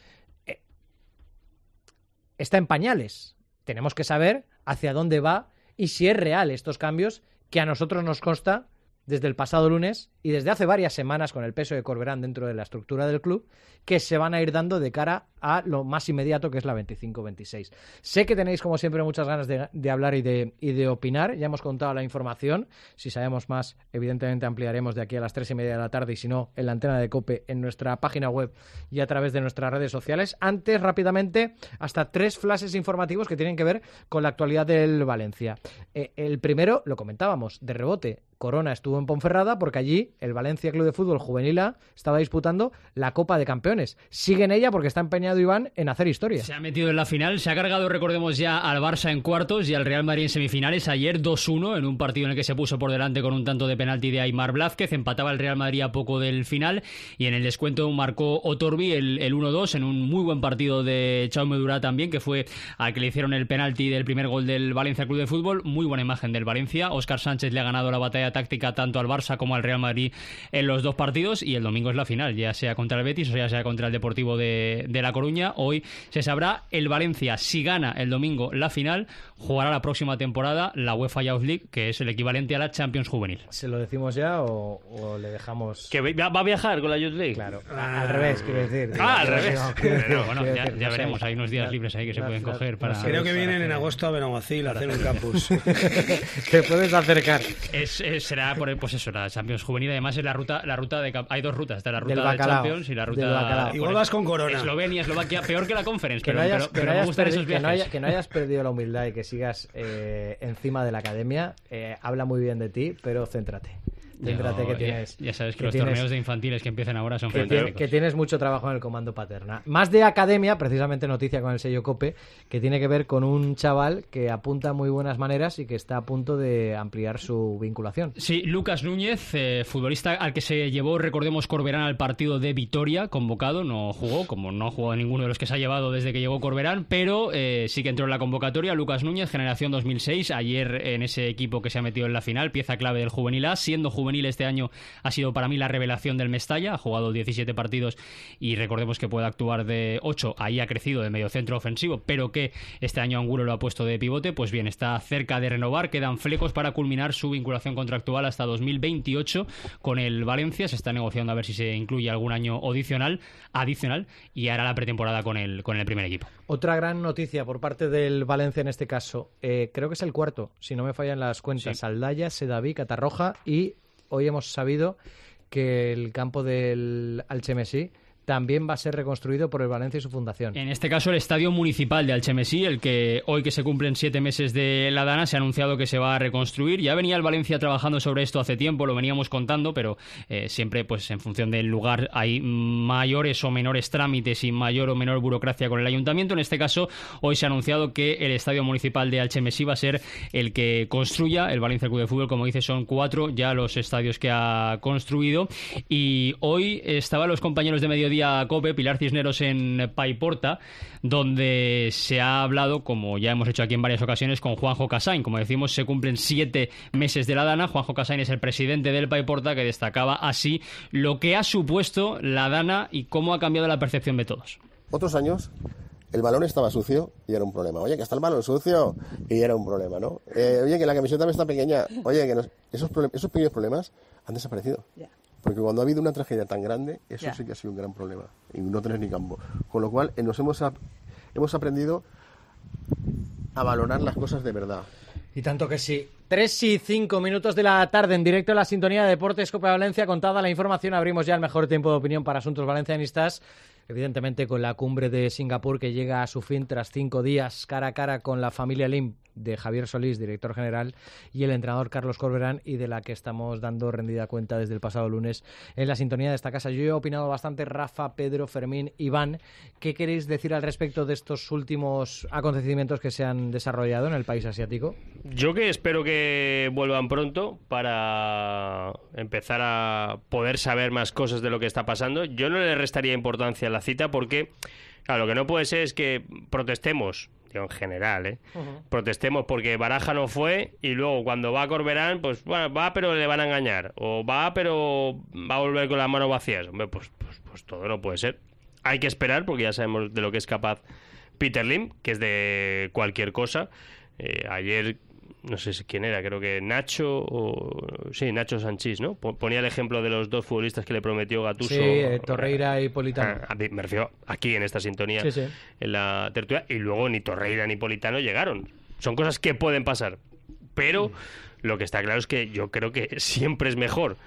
está en pañales. Tenemos que saber hacia dónde va y si es real estos cambios que a nosotros nos consta desde el pasado lunes y desde hace varias semanas con el peso de Corberán dentro de la estructura del club, que se van a ir dando de cara a lo más inmediato, que es la 25-26. Sé que tenéis, como siempre, muchas ganas de hablar y de opinar. Ya hemos contado la información. Si sabemos más, evidentemente ampliaremos de aquí a las 3:30 de la tarde, y si no, en la antena de COPE, en nuestra página web y a través de nuestras redes sociales. Antes, rápidamente, hasta 3 flashes informativos que tienen que ver con la actualidad del Valencia. El primero, lo comentábamos, de rebote. Corona estuvo en Ponferrada porque allí el Valencia Club de Fútbol Juvenil A estaba disputando la Copa de Campeones. Sigue en ella porque está empeñado Iván en hacer historia. Se ha metido en la final, se ha cargado, recordemos, ya al Barça en cuartos y al Real Madrid en semifinales. Ayer 2-1 en un partido en el que se puso por delante con un tanto de penalti de Aimar Blázquez. Empataba el Real Madrid a poco del final y en el descuento marcó Otorbi el 1-2 en un muy buen partido de Jaume Durá también, que fue al que le hicieron el penalti del primer gol del Valencia Club de Fútbol. Muy buena imagen del Valencia. Óscar Sánchez le ha ganado la batalla táctica tanto al Barça como al Real Madrid en los 2 partidos, y el domingo es la final, ya sea contra el Betis o ya sea contra el Deportivo de La Coruña. Hoy se sabrá. El Valencia, si gana el domingo la final, jugará la próxima temporada la UEFA Youth League, que es el equivalente a la Champions Juvenil. ¿Se lo decimos ya o le dejamos? ¿Que va a viajar con la Youth League? Claro, al revés, quiero decir. Al revés. Bueno, ya veremos, hay unos días libres ahí que se pueden coger para... Creo que vienen en agosto a Benaguacil a hacer un campus. Te puedes acercar. Será por, pues eso, la Champions Juvenil. Además es la ruta de... Hay 2 rutas, está la ruta del de Champions y la ruta... Igual vas con Corona. Eslovenia, Eslovaquia, peor que la Conference, que no hayas perdido la humildad y que sigas encima de la academia, habla muy bien de ti, pero céntrate. Que tienes, ya sabes que los torneos de infantiles que empiezan ahora son fantásticos. Que tienes mucho trabajo en el comando Paterna. Más de academia, precisamente noticia con el sello COPE, que tiene que ver con un chaval que apunta muy buenas maneras y que está a punto de ampliar su vinculación. Sí, Lucas Núñez, futbolista al que se llevó, recordemos, Corberán al partido de Vitoria, convocado, no jugó, como no ha jugado ninguno de los que se ha llevado desde que llegó Corberán, pero sí que entró en la convocatoria. Lucas Núñez, generación 2006, ayer en ese equipo que se ha metido en la final, pieza clave del Juvenil A, siendo juvenil este año ha sido para mí la revelación del Mestalla, ha jugado 17 partidos y recordemos que puede actuar de 8, ahí ha crecido de mediocentro ofensivo, pero que este año Angulo lo ha puesto de pivote. Pues bien, está cerca de renovar, quedan flecos para culminar su vinculación contractual hasta 2028 con el Valencia. Se está negociando a ver si se incluye algún año adicional y hará la pretemporada con el primer equipo. Otra gran noticia por parte del Valencia en este caso, creo que es el cuarto, si no me fallan las cuentas, sí. Aldaya, Sedaví, Catarroja, y hoy hemos sabido que el campo del Alchemesí también va a ser reconstruido por el Valencia y su fundación. En este caso el Estadio Municipal de Alchemesí, el que hoy que se cumplen 7 meses de la Dana, se ha anunciado que se va a reconstruir. Ya venía el Valencia trabajando sobre esto hace tiempo, lo veníamos contando, pero siempre pues en función del lugar hay mayores o menores trámites y mayor o menor burocracia con el ayuntamiento. En este caso hoy se ha anunciado que el Estadio Municipal de Alchemesí va a ser el que construya el Valencia Club de Fútbol. Como dice, son 4 ya los estadios que ha construido, y hoy estaban los compañeros de Mediodía Día COPE, Pilar Cisneros en Paiporta, donde se ha hablado, como ya hemos hecho aquí en varias ocasiones, con Juanjo Casain. Como decimos, se cumplen 7 meses de la Dana. Juanjo Casain es el presidente del Paiporta, que destacaba así lo que ha supuesto la Dana y cómo ha cambiado la percepción de todos. Otros años el balón estaba sucio y era un problema. Oye, que está el balón sucio y era un problema, ¿no? Oye, que la camiseta me está pequeña. Oye, que esos pequeños problemas han desaparecido. Porque cuando ha habido una tragedia tan grande, eso sí que ha sido un gran problema. Y no tenés ni campo. Con lo cual, nos hemos aprendido a valorar las cosas de verdad. Y tanto que sí. 3:05 de la tarde, en directo en la sintonía de Deportes Cope Valencia. Contada la información, abrimos ya el mejor tiempo de opinión para asuntos valencianistas. Evidentemente con la cumbre de Singapur, que llega a su fin tras 5 días cara a cara con la familia Lim de Javier Solís, director general, y el entrenador Carlos Corberán, y de la que estamos dando rendida cuenta desde el pasado lunes en la sintonía de esta casa. Yo he opinado bastante. Rafa, Pedro, Fermín, Iván, ¿qué queréis decir al respecto de estos últimos acontecimientos que se han desarrollado en el país asiático? Yo que espero que vuelvan pronto para empezar a poder saber más cosas de lo que está pasando. Yo no le restaría importancia a la cita porque, claro, lo que no puede ser es que protestemos, en general, protestemos porque Baraja no fue y luego cuando va Corberán, pues bueno, va pero le van a engañar, o va pero va a volver con las manos vacías. Hombre, pues todo no puede ser. Hay que esperar porque ya sabemos de lo que es capaz Peter Lim, que es de cualquier cosa. Ayer, no sé quién era, creo que Nacho Sanchís, ¿no? Ponía el ejemplo de los 2 futbolistas que le prometió Gattuso. Sí, Torreira y Politano. Me refiero aquí en esta sintonía, en la tertulia, y luego ni Torreira ni Politano llegaron. Son cosas que pueden pasar, pero lo que está claro es que yo creo que siempre es mejor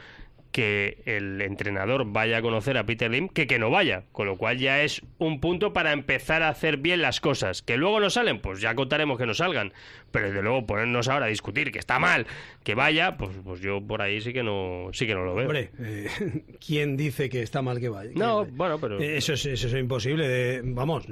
que el entrenador vaya a conocer a Peter Lim que no vaya, con lo cual ya es un punto para empezar a hacer bien las cosas. Que luego no salen, pues ya contaremos que no salgan, pero desde luego ponernos ahora a discutir que está mal que vaya, pues yo por ahí sí que no lo veo. Hombre, ¿quién dice que está mal que vaya? No, bueno, pero eso es imposible,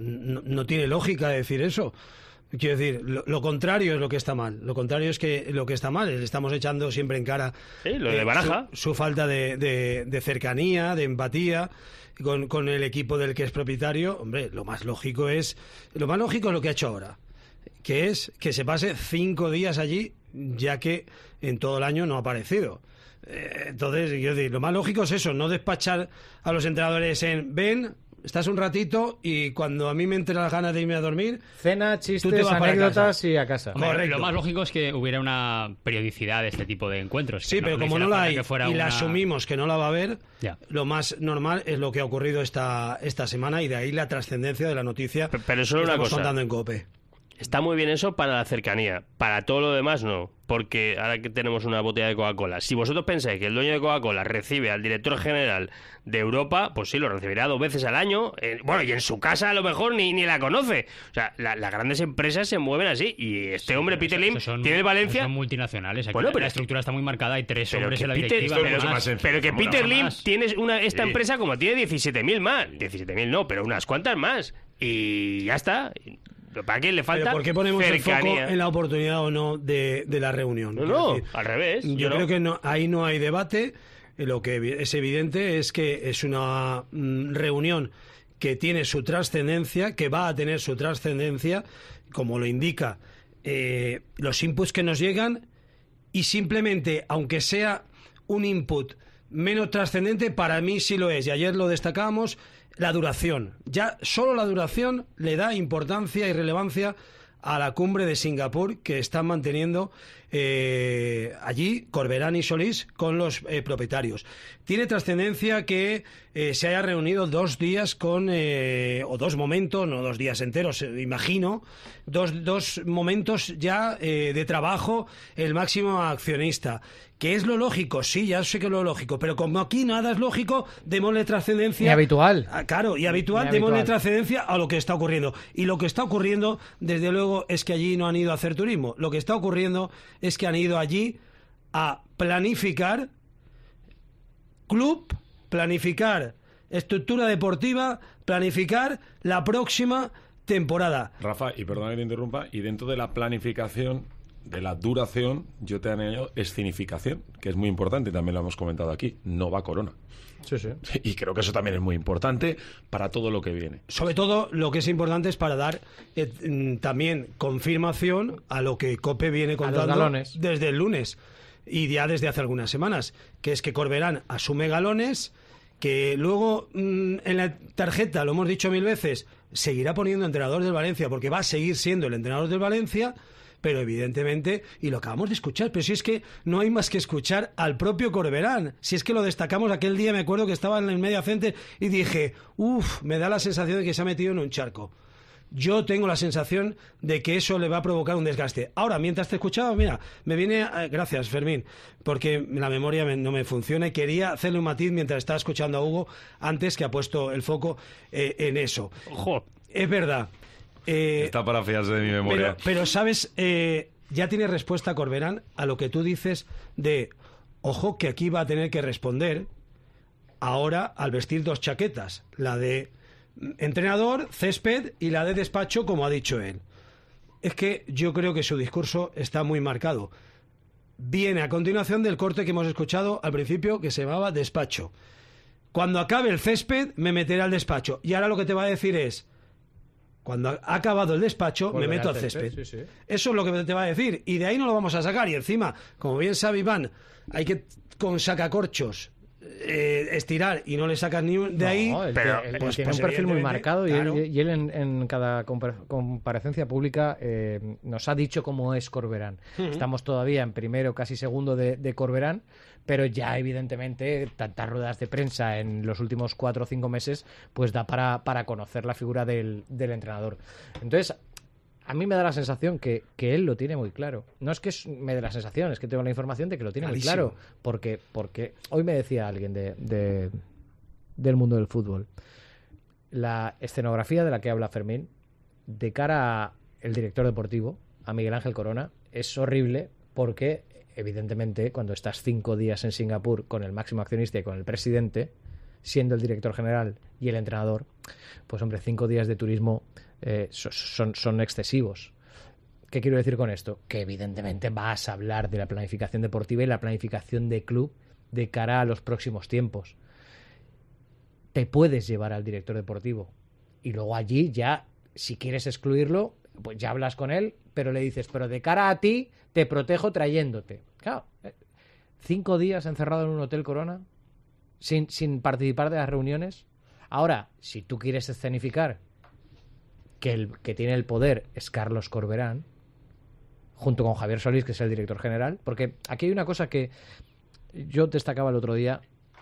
no tiene lógica decir eso. Quiero decir, lo contrario es lo que está mal. Lo contrario es que lo que está mal, le estamos echando siempre en cara lo de Baraja, su falta de cercanía, de empatía con el equipo del que es propietario. Hombre, lo más lógico es lo que ha hecho ahora, que es que se pase 5 días allí, ya que en todo el año no ha aparecido. Entonces, quiero decir, lo más lógico es eso, no despachar a los entrenadores en ven, estás un ratito y cuando a mí me entran las ganas de irme a dormir, cena, chistes, anécdotas y a casa. Lo más lógico es que hubiera una periodicidad de este tipo de encuentros. Sí, pero como no la hay y la asumimos que no la va a haber, lo más normal es lo que ha ocurrido esta semana, y de ahí la trascendencia de la noticia pero solo que una estamos cosa contando en COPE. Está muy bien eso para la cercanía, para todo lo demás no, porque ahora que tenemos una botella de Coca-Cola, si vosotros pensáis que el dueño de Coca-Cola recibe al director general de Europa, pues sí, lo recibirá 2 veces al año, y en su casa a lo mejor ni la conoce. O sea, las grandes empresas se mueven así, y este hombre, Peter Lim, tiene el Valencia... Son multinacionales, aquí bueno, la estructura está muy marcada, hay 3 hombres en la directiva. Pero que Peter Lim tiene esta empresa como tiene 17.000 más, 17.000 no, pero unas cuantas más, y ya está. ¿Para qué le falta? ¿Pero por qué ponemos cercanía? el foco en la oportunidad o no de la reunión? No, al revés. Yo creo que ahí no hay debate. Lo que es evidente es que es una reunión que tiene su trascendencia, que va a tener su trascendencia, como lo indica los inputs que nos llegan, y simplemente, aunque sea un input menos trascendente, para mí sí lo es, y ayer lo destacábamos, la duración. Ya solo la duración le da importancia y relevancia a la cumbre de Singapur que están manteniendo allí Corberán y Solís con los propietarios. Tiene trascendencia que se haya reunido 2 días o 2 momentos, no 2 días enteros, imagino, dos momentos ya de trabajo el máximo accionista. ¿Qué es lo lógico? Sí, ya sé que es lo lógico, pero como aquí nada es lógico, démosle trascendencia... Y habitual. Claro, y habitual, démosle trascendencia a lo que está ocurriendo. Y lo que está ocurriendo, desde luego, es que allí no han ido a hacer turismo. Lo que está ocurriendo es que han ido allí a planificar club, planificar estructura deportiva, planificar la próxima temporada. Rafa, y perdona que te interrumpa, y dentro de la planificación de la duración, yo te añado escenificación, que es muy importante, también lo hemos comentado aquí. No va Corona. Sí, sí. Y creo que eso también es muy importante para todo lo que viene. Sobre todo, lo que es importante es para dar también confirmación a lo que COPE viene contando desde el lunes y ya desde hace algunas semanas, que es que Corberán asume galones, que luego en la tarjeta, lo hemos dicho 1000 veces, seguirá poniendo entrenador del Valencia, porque va a seguir siendo el entrenador del Valencia, pero evidentemente, y lo acabamos de escuchar, pero si es que no hay más que escuchar al propio Corberán, si es que lo destacamos aquel día, me acuerdo que estaba en el Media Center y dije, me da la sensación de que se ha metido en un charco. Yo tengo la sensación de que eso le va a provocar un desgaste. Ahora, mientras te escuchaba, mira, me viene... gracias, Fermín, porque la memoria no me funciona y quería hacerle un matiz mientras estaba escuchando a Hugo antes, que ha puesto el foco en eso. ¡Ojo! Es verdad. Está para fiarse de mi memoria. Pero ¿sabes? Ya tiene respuesta Corberán a lo que tú dices de... Ojo, que aquí va a tener que responder ahora al vestir 2 chaquetas. La de... entrenador, césped y la de despacho, como ha dicho él. Es que yo creo que su discurso está muy marcado. Viene a continuación del corte que hemos escuchado al principio, que se llamaba despacho. Cuando acabe el césped, me meteré al despacho. Y ahora lo que te va a decir es, cuando ha acabado el despacho, me meto al césped. Sí, sí. Eso es lo que te va a decir. Y de ahí no lo vamos a sacar. Y encima, como bien sabe Iván, hay que con sacacorchos estirar y no le sacas ni de ahí. Pero tiene un perfil muy marcado, claro. y él en cada comparecencia pública nos ha dicho cómo es Corberán. Estamos todavía en primero, casi segundo de Corberán, pero ya evidentemente tantas ruedas de prensa en los últimos 4 o 5 meses pues da para conocer la figura del entrenador. Entonces, a mí me da la sensación que él lo tiene muy claro. No es que me dé la sensación, es que tengo la información de que lo tiene muy claro. Porque hoy me decía alguien del mundo del fútbol, la escenografía de la que habla Fermín, de cara al director deportivo, a Miguel Ángel Corona, es horrible porque, evidentemente, cuando estás 5 días en Singapur con el máximo accionista y con el presidente, siendo el director general y el entrenador, pues hombre, 5 días de turismo son excesivos. ¿Qué quiero decir con esto? Que evidentemente vas a hablar de la planificación deportiva y la planificación de club de cara a los próximos tiempos. Te puedes llevar al director deportivo y luego allí ya, si quieres excluirlo, pues ya hablas con él, pero le dices, pero de cara a ti te protejo trayéndote. Claro, 5 días encerrado en un hotel Corona sin participar de las reuniones. Ahora, si tú quieres escenificar que el que tiene el poder es Carlos Corberán, junto con Javier Solís, que es el director general, porque aquí hay una cosa que yo destacaba el otro día,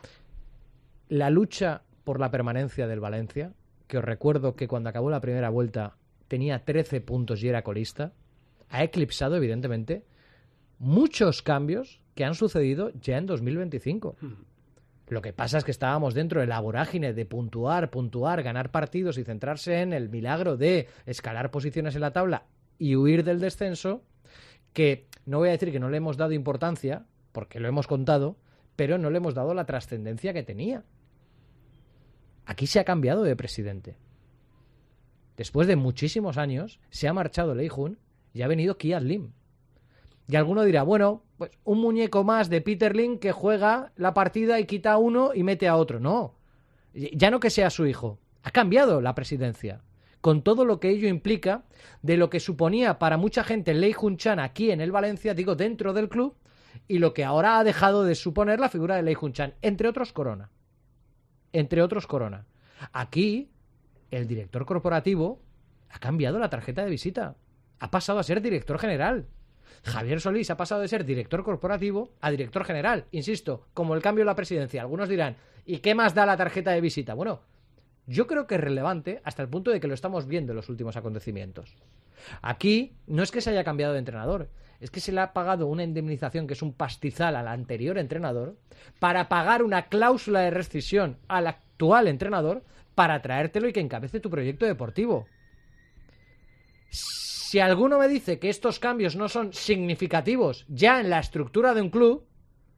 la lucha por la permanencia del Valencia, que os recuerdo que cuando acabó la primera vuelta tenía 13 puntos y era colista, ha eclipsado evidentemente muchos cambios que han sucedido ya en 2025. Lo que pasa es que estábamos dentro de la vorágine de puntuar, ganar partidos y centrarse en el milagro de escalar posiciones en la tabla y huir del descenso, que no voy a decir que no le hemos dado importancia, porque lo hemos contado, pero no le hemos dado la trascendencia que tenía. Aquí se ha cambiado de presidente. Después de muchísimos años, se ha marchado Lei Jun y ha venido Kiat Lim. Y alguno dirá, bueno, pues un muñeco más de Peter Lim que juega la partida y quita a uno y mete a otro. No, ya no que sea su hijo. Ha cambiado la presidencia, con todo lo que ello implica de lo que suponía para mucha gente Lei Jun Chan aquí en el Valencia, digo, dentro del club, y lo que ahora ha dejado de suponer la figura de Lei Jun Chan, entre otros Corona. Aquí, el director corporativo ha cambiado la tarjeta de visita. Ha pasado a ser director general. Javier Solís ha pasado de ser director corporativo a director general. Insisto, como el cambio en la presidencia. Algunos dirán, ¿y qué más da la tarjeta de visita? Bueno, yo creo que es relevante hasta el punto de que lo estamos viendo en los últimos acontecimientos. Aquí no es que se haya cambiado de entrenador, es que se le ha pagado una indemnización que es un pastizal al anterior entrenador para pagar una cláusula de rescisión al actual entrenador para traértelo y que encabece tu proyecto deportivo. Si alguno me dice que estos cambios no son significativos ya en la estructura de un club,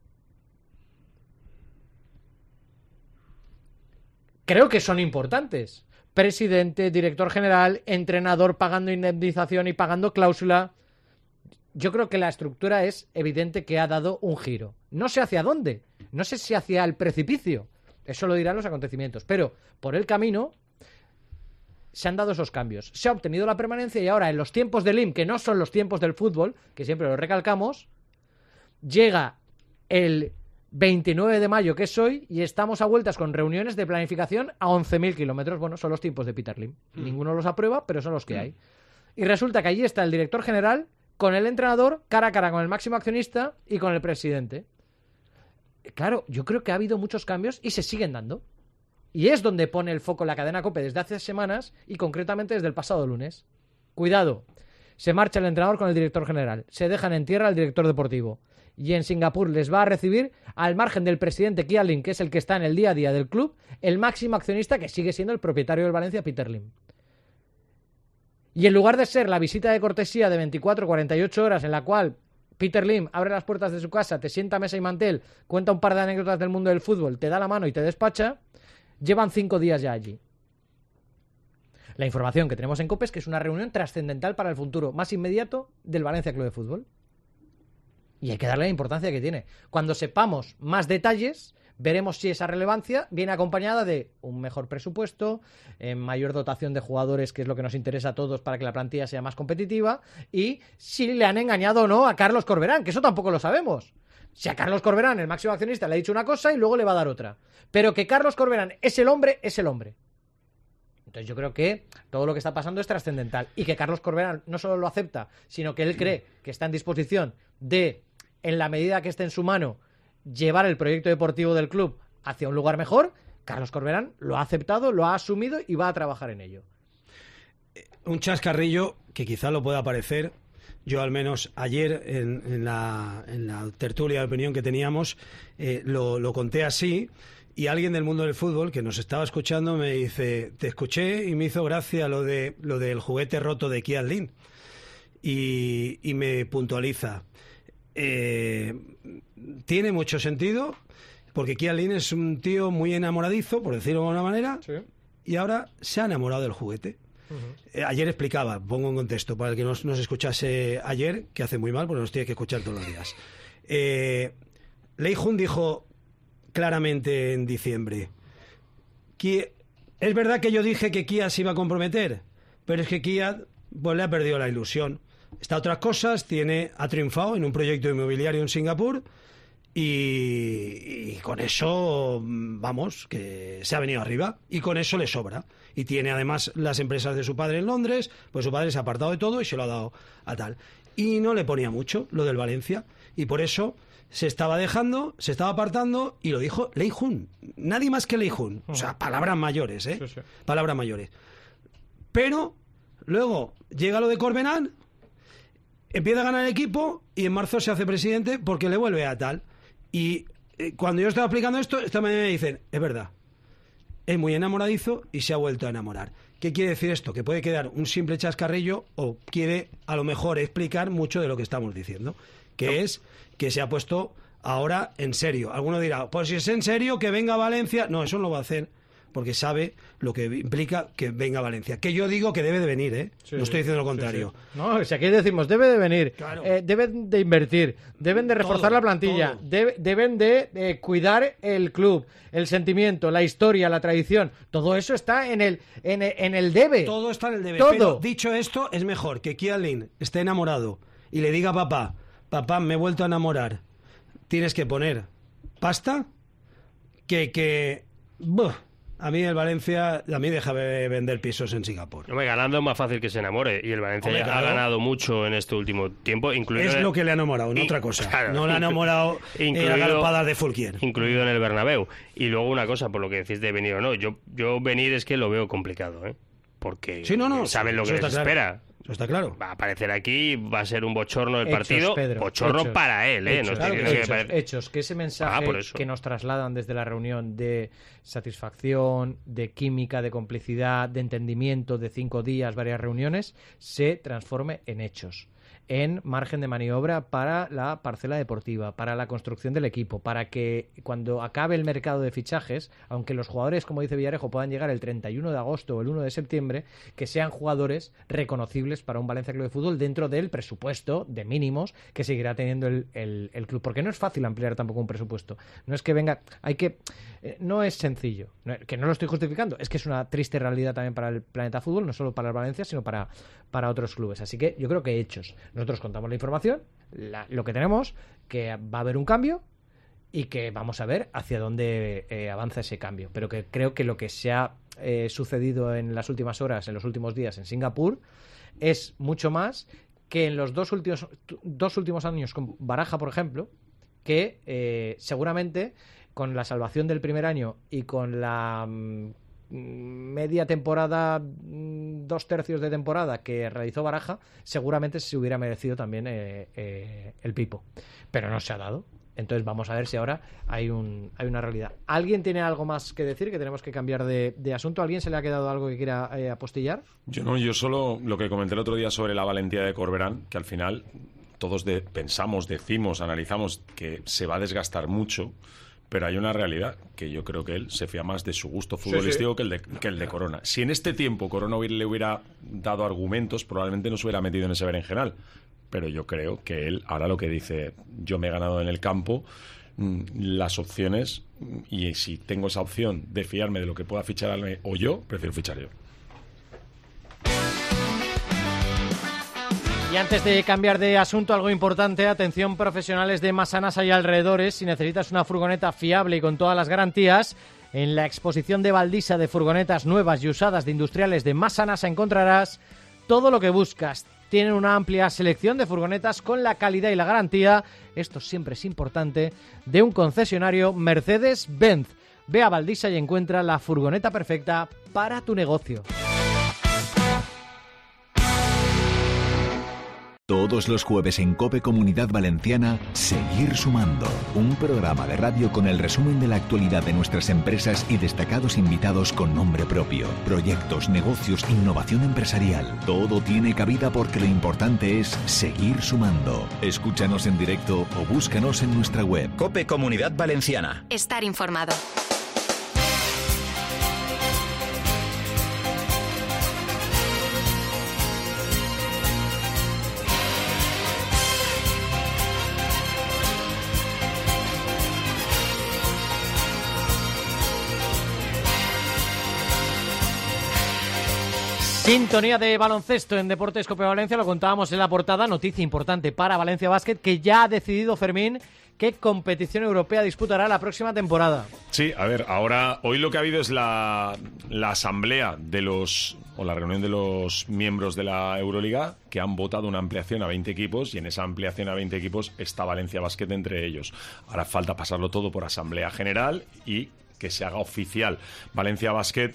creo que son importantes. Presidente, director general, entrenador pagando indemnización y pagando cláusula. yo creo que la estructura es evidente que ha dado un giro. No sé hacia dónde, no sé si hacia el precipicio, eso lo dirán los acontecimientos, pero por el camino se han dado esos cambios. Se ha obtenido la permanencia y ahora en los tiempos del IM, que no son los tiempos del fútbol, que siempre lo recalcamos, llega el 29 de mayo, que es hoy, y estamos a vueltas con reuniones de planificación a 11.000 kilómetros. Bueno, son los tiempos de Peter Lim. Ninguno los aprueba, pero son los que hay. Y resulta que allí está el director general con el entrenador, cara a cara con el máximo accionista y con el presidente. Claro, yo creo que ha habido muchos cambios y se siguen dando. Y es donde pone el foco la cadena COPE desde hace semanas y concretamente desde el pasado lunes. Cuidado, se marcha el entrenador con el director general, se dejan en tierra al director deportivo. Y en Singapur les va a recibir, al margen del presidente Kia Lim, que es el que está en el día a día del club, el máximo accionista que sigue siendo el propietario del Valencia, Peter Lim. Y en lugar de ser la visita de cortesía de 24-48 horas en la cual Peter Lim abre las puertas de su casa, te sienta a mesa y mantel, cuenta un par de anécdotas del mundo del fútbol, te da la mano y te despacha, llevan 5 días ya allí. La información que tenemos en COPE es que es una reunión trascendental para el futuro más inmediato del Valencia Club de Fútbol. Y hay que darle la importancia que tiene. Cuando sepamos más detalles, veremos si esa relevancia viene acompañada de un mejor presupuesto, mayor dotación de jugadores, que es lo que nos interesa a todos para que la plantilla sea más competitiva, y si le han engañado o no a Carlos Corberán, que eso tampoco lo sabemos. Si a Carlos Corberán, el máximo accionista, le ha dicho una cosa y luego le va a dar otra. Pero que Carlos Corberán es el hombre, es el hombre. Entonces yo creo que todo lo que está pasando es trascendental. Y que Carlos Corberán no solo lo acepta, sino que él cree que está en disposición de, en la medida que esté en su mano, llevar el proyecto deportivo del club hacia un lugar mejor. Carlos Corberán lo ha aceptado, lo ha asumido y va a trabajar en ello. Un chascarrillo que quizá lo pueda parecer. Yo al menos ayer en la tertulia de opinión que teníamos lo conté así, y alguien del mundo del fútbol que nos estaba escuchando me dice: te escuché y me hizo gracia lo del juguete roto de Kia Lim, y me puntualiza. Tiene mucho sentido, porque Kia Lim es un tío muy enamoradizo, por decirlo de alguna manera, sí. Y ahora se ha enamorado del juguete. Ayer explicaba, pongo en contexto para el que nos escuchase ayer, que hace muy mal porque nos tiene que escuchar todos los días. Lei Jun dijo claramente en diciembre que es verdad que yo dije que Kia se iba a comprometer, pero es que Kia pues le ha perdido la ilusión. Está a otras cosas, ha triunfado en un proyecto inmobiliario en Singapur y con eso, vamos, que se ha venido arriba y con eso le sobra. Y tiene además las empresas de su padre en Londres, pues su padre se ha apartado de todo y se lo ha dado a tal. Y no le ponía mucho lo del Valencia y por eso se estaba dejando, se estaba apartando, y lo dijo Lei Jun, nadie más que Lei Jun. O sea, palabras mayores, ¿eh? Sí, sí. Palabras mayores. Pero luego llega lo de Corberán, empieza a ganar el equipo y en marzo se hace presidente porque le vuelve a tal. Y cuando yo estaba explicando esto, esta mañana me dicen: es verdad, es muy enamoradizo y se ha vuelto a enamorar. ¿Qué quiere decir esto? Que puede quedar un simple chascarrillo o quiere a lo mejor explicar mucho de lo que estamos diciendo, que es que se ha puesto ahora en serio. Alguno dirá: pues si es en serio, que venga a Valencia. No, eso no lo va a hacer porque sabe lo que implica que venga a Valencia. Que yo digo que debe de venir, ¿eh? Sí, no estoy diciendo lo contrario. Sí, sí. No, si aquí decimos debe de venir, claro. Deben de invertir, deben de reforzar la plantilla, deben de cuidar el club, el sentimiento, la historia, la tradición. Todo eso está en el debe. Todo está en el debe. Todo. Pero, dicho esto, es mejor que Kia Lim esté enamorado y le diga a papá, me he vuelto a enamorar, tienes que poner pasta, a mí el Valencia, a mí deja de vender pisos en Singapur. Hombre, ganando es más fácil que se enamore, y el Valencia ha ganado mucho en este último tiempo, incluido... Es lo que le ha enamorado, no otra cosa. Claro, no le ha enamorado las garpadas de Fulquier. Incluido en el Bernabéu. Y luego una cosa, por lo que decís de venir o no, yo venir es que lo veo complicado, ¿eh? Porque saben lo que les espera. Eso está claro. Va a aparecer aquí, va a ser un bochorno el partido. Pedro, bochorno para él, ¿eh? Hechos, que ese mensaje que nos trasladan desde la reunión de satisfacción, de química, de complicidad, de entendimiento, de 5 días, varias reuniones, se transforme en hechos. en margen de maniobra para la parcela deportiva, para la construcción del equipo, para que cuando acabe el mercado de fichajes, aunque los jugadores, como dice Villarejo, puedan llegar el 31 de agosto o el 1 de septiembre, que sean jugadores reconocibles para un Valencia Club de Fútbol dentro del presupuesto de mínimos que seguirá teniendo el club, porque no es fácil ampliar tampoco un presupuesto. No es que venga, no es sencillo, que no lo estoy justificando, es que es una triste realidad también para el planeta fútbol, no solo para el Valencia, sino para otros clubes. Así que yo creo que hechos. Nosotros contamos la información, lo que tenemos, que va a haber un cambio y que vamos a ver hacia dónde avanza ese cambio. Pero que creo que lo que se ha sucedido en las últimas horas, en los últimos días en Singapur, es mucho más que en los dos últimos años con Baraja, por ejemplo, que seguramente con la salvación del primer año y con la media temporada, 2/3 de temporada que realizó Baraja, seguramente se hubiera merecido también el Pipo, pero no se ha dado. Entonces vamos a ver si ahora hay una realidad. ¿Alguien tiene algo más que decir? Que tenemos que cambiar de asunto. ¿A alguien se le ha quedado algo que quiera apostillar? Yo no, yo solo lo que comenté el otro día sobre la valentía de Corberán, que al final todos pensamos, decimos, analizamos que se va a desgastar mucho. Pero hay una realidad, que yo creo que él se fía más de su gusto futbolístico que el de Corona. Si en este tiempo Corona le hubiera dado argumentos, probablemente no se hubiera metido en ese berenjenal. Pero yo creo que él, ahora lo que dice, yo me he ganado en el campo, las opciones, y si tengo esa opción de fiarme de lo que pueda fichar o yo, prefiero fichar yo. Y antes de cambiar de asunto, algo importante, atención profesionales de Massanas y alrededores, si necesitas una furgoneta fiable y con todas las garantías, en la exposición de Valdisa de furgonetas nuevas y usadas de industriales de Massanas encontrarás todo lo que buscas. Tienen una amplia selección de furgonetas con la calidad y la garantía, esto siempre es importante, de un concesionario Mercedes-Benz. Ve a Valdisa y encuentra la furgoneta perfecta para tu negocio. Todos los jueves en COPE Comunidad Valenciana, Seguir Sumando. Un programa de radio con el resumen de la actualidad de nuestras empresas y destacados invitados con nombre propio. Proyectos, negocios, innovación empresarial. Todo tiene cabida porque lo importante es seguir sumando. Escúchanos en directo o búscanos en nuestra web. COPE Comunidad Valenciana. Estar informado. Sintonía de baloncesto en Deportes COPE Valencia, lo contábamos en la portada, noticia importante para Valencia Basket, que ya ha decidido Fermín qué competición europea disputará la próxima temporada. Sí, a ver, hoy lo que ha habido es la asamblea la reunión de los miembros de la Euroliga, que han votado una ampliación a 20 equipos, y en esa ampliación a 20 equipos está Valencia Basket entre ellos. Ahora falta pasarlo todo por asamblea general y que se haga oficial. Valencia Basket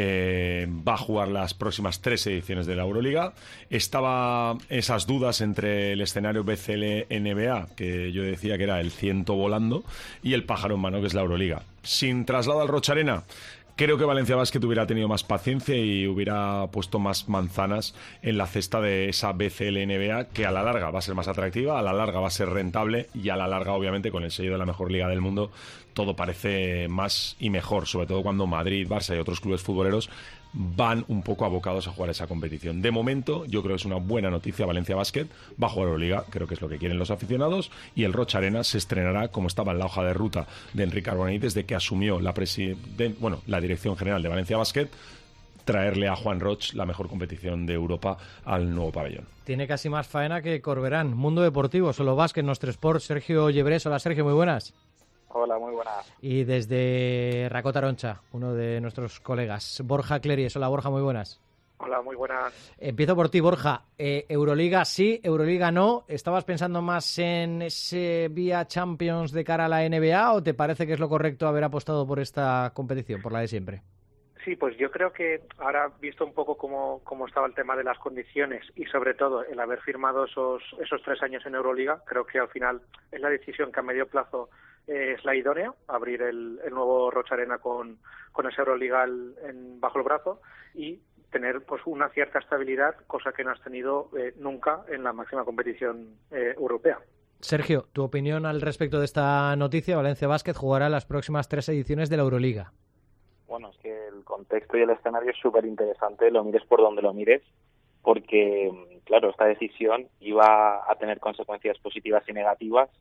va a jugar las próximas 3 ediciones de la Euroliga. Estaba esas dudas entre el escenario BCL-NBA, que yo decía que era el ciento volando, y el pájaro en mano, que es la Euroliga. Sin traslado al Rocha Arena, creo que Valencia Basket hubiera tenido más paciencia y hubiera puesto más manzanas en la cesta de esa BCL-NBA, que a la larga va a ser más atractiva, a la larga va a ser rentable, y a la larga, obviamente, con el sello de la mejor liga del mundo, todo parece más y mejor, sobre todo cuando Madrid, Barça y otros clubes futboleros van un poco abocados a jugar esa competición. De momento, yo creo que es una buena noticia. Valencia Basket va a jugar Euroliga, creo que es lo que quieren los aficionados, y el Rocha Arena se estrenará como estaba en la hoja de ruta de Enrique Arbonell desde que asumió la dirección general de Valencia Basket, traerle a Juan Roch la mejor competición de Europa al nuevo pabellón. Tiene casi más faena que Corberán. Mundo Deportivo, Solo Básquet, Nostre Sport, Sergio Llebrés. Hola Sergio, muy buenas. Hola, muy buenas. Y desde Racó Taroncha, uno de nuestros colegas, Borja Cleries. Hola Borja, muy buenas. Hola, muy buenas. Empiezo por ti, Borja. Euroliga sí, Euroliga no. ¿Estabas pensando más en ese vía Champions de cara a la NBA o te parece que es lo correcto haber apostado por esta competición, por la de siempre? Sí, pues yo creo que ahora, visto un poco cómo estaba el tema de las condiciones y sobre todo el haber firmado esos 3 años en Euroliga, creo que al final es la decisión que a medio plazo es la idónea, abrir el nuevo Rocha Arena con esa Euroliga bajo el brazo, y tener pues una cierta estabilidad, cosa que no has tenido nunca en la máxima competición europea. Sergio, tu opinión al respecto de esta noticia. Valencia Basket jugará las próximas 3 ediciones de la Euroliga. Bueno, es que el contexto y el escenario es súper interesante, lo mires por donde lo mires, porque, claro, esta decisión iba a tener consecuencias positivas y negativas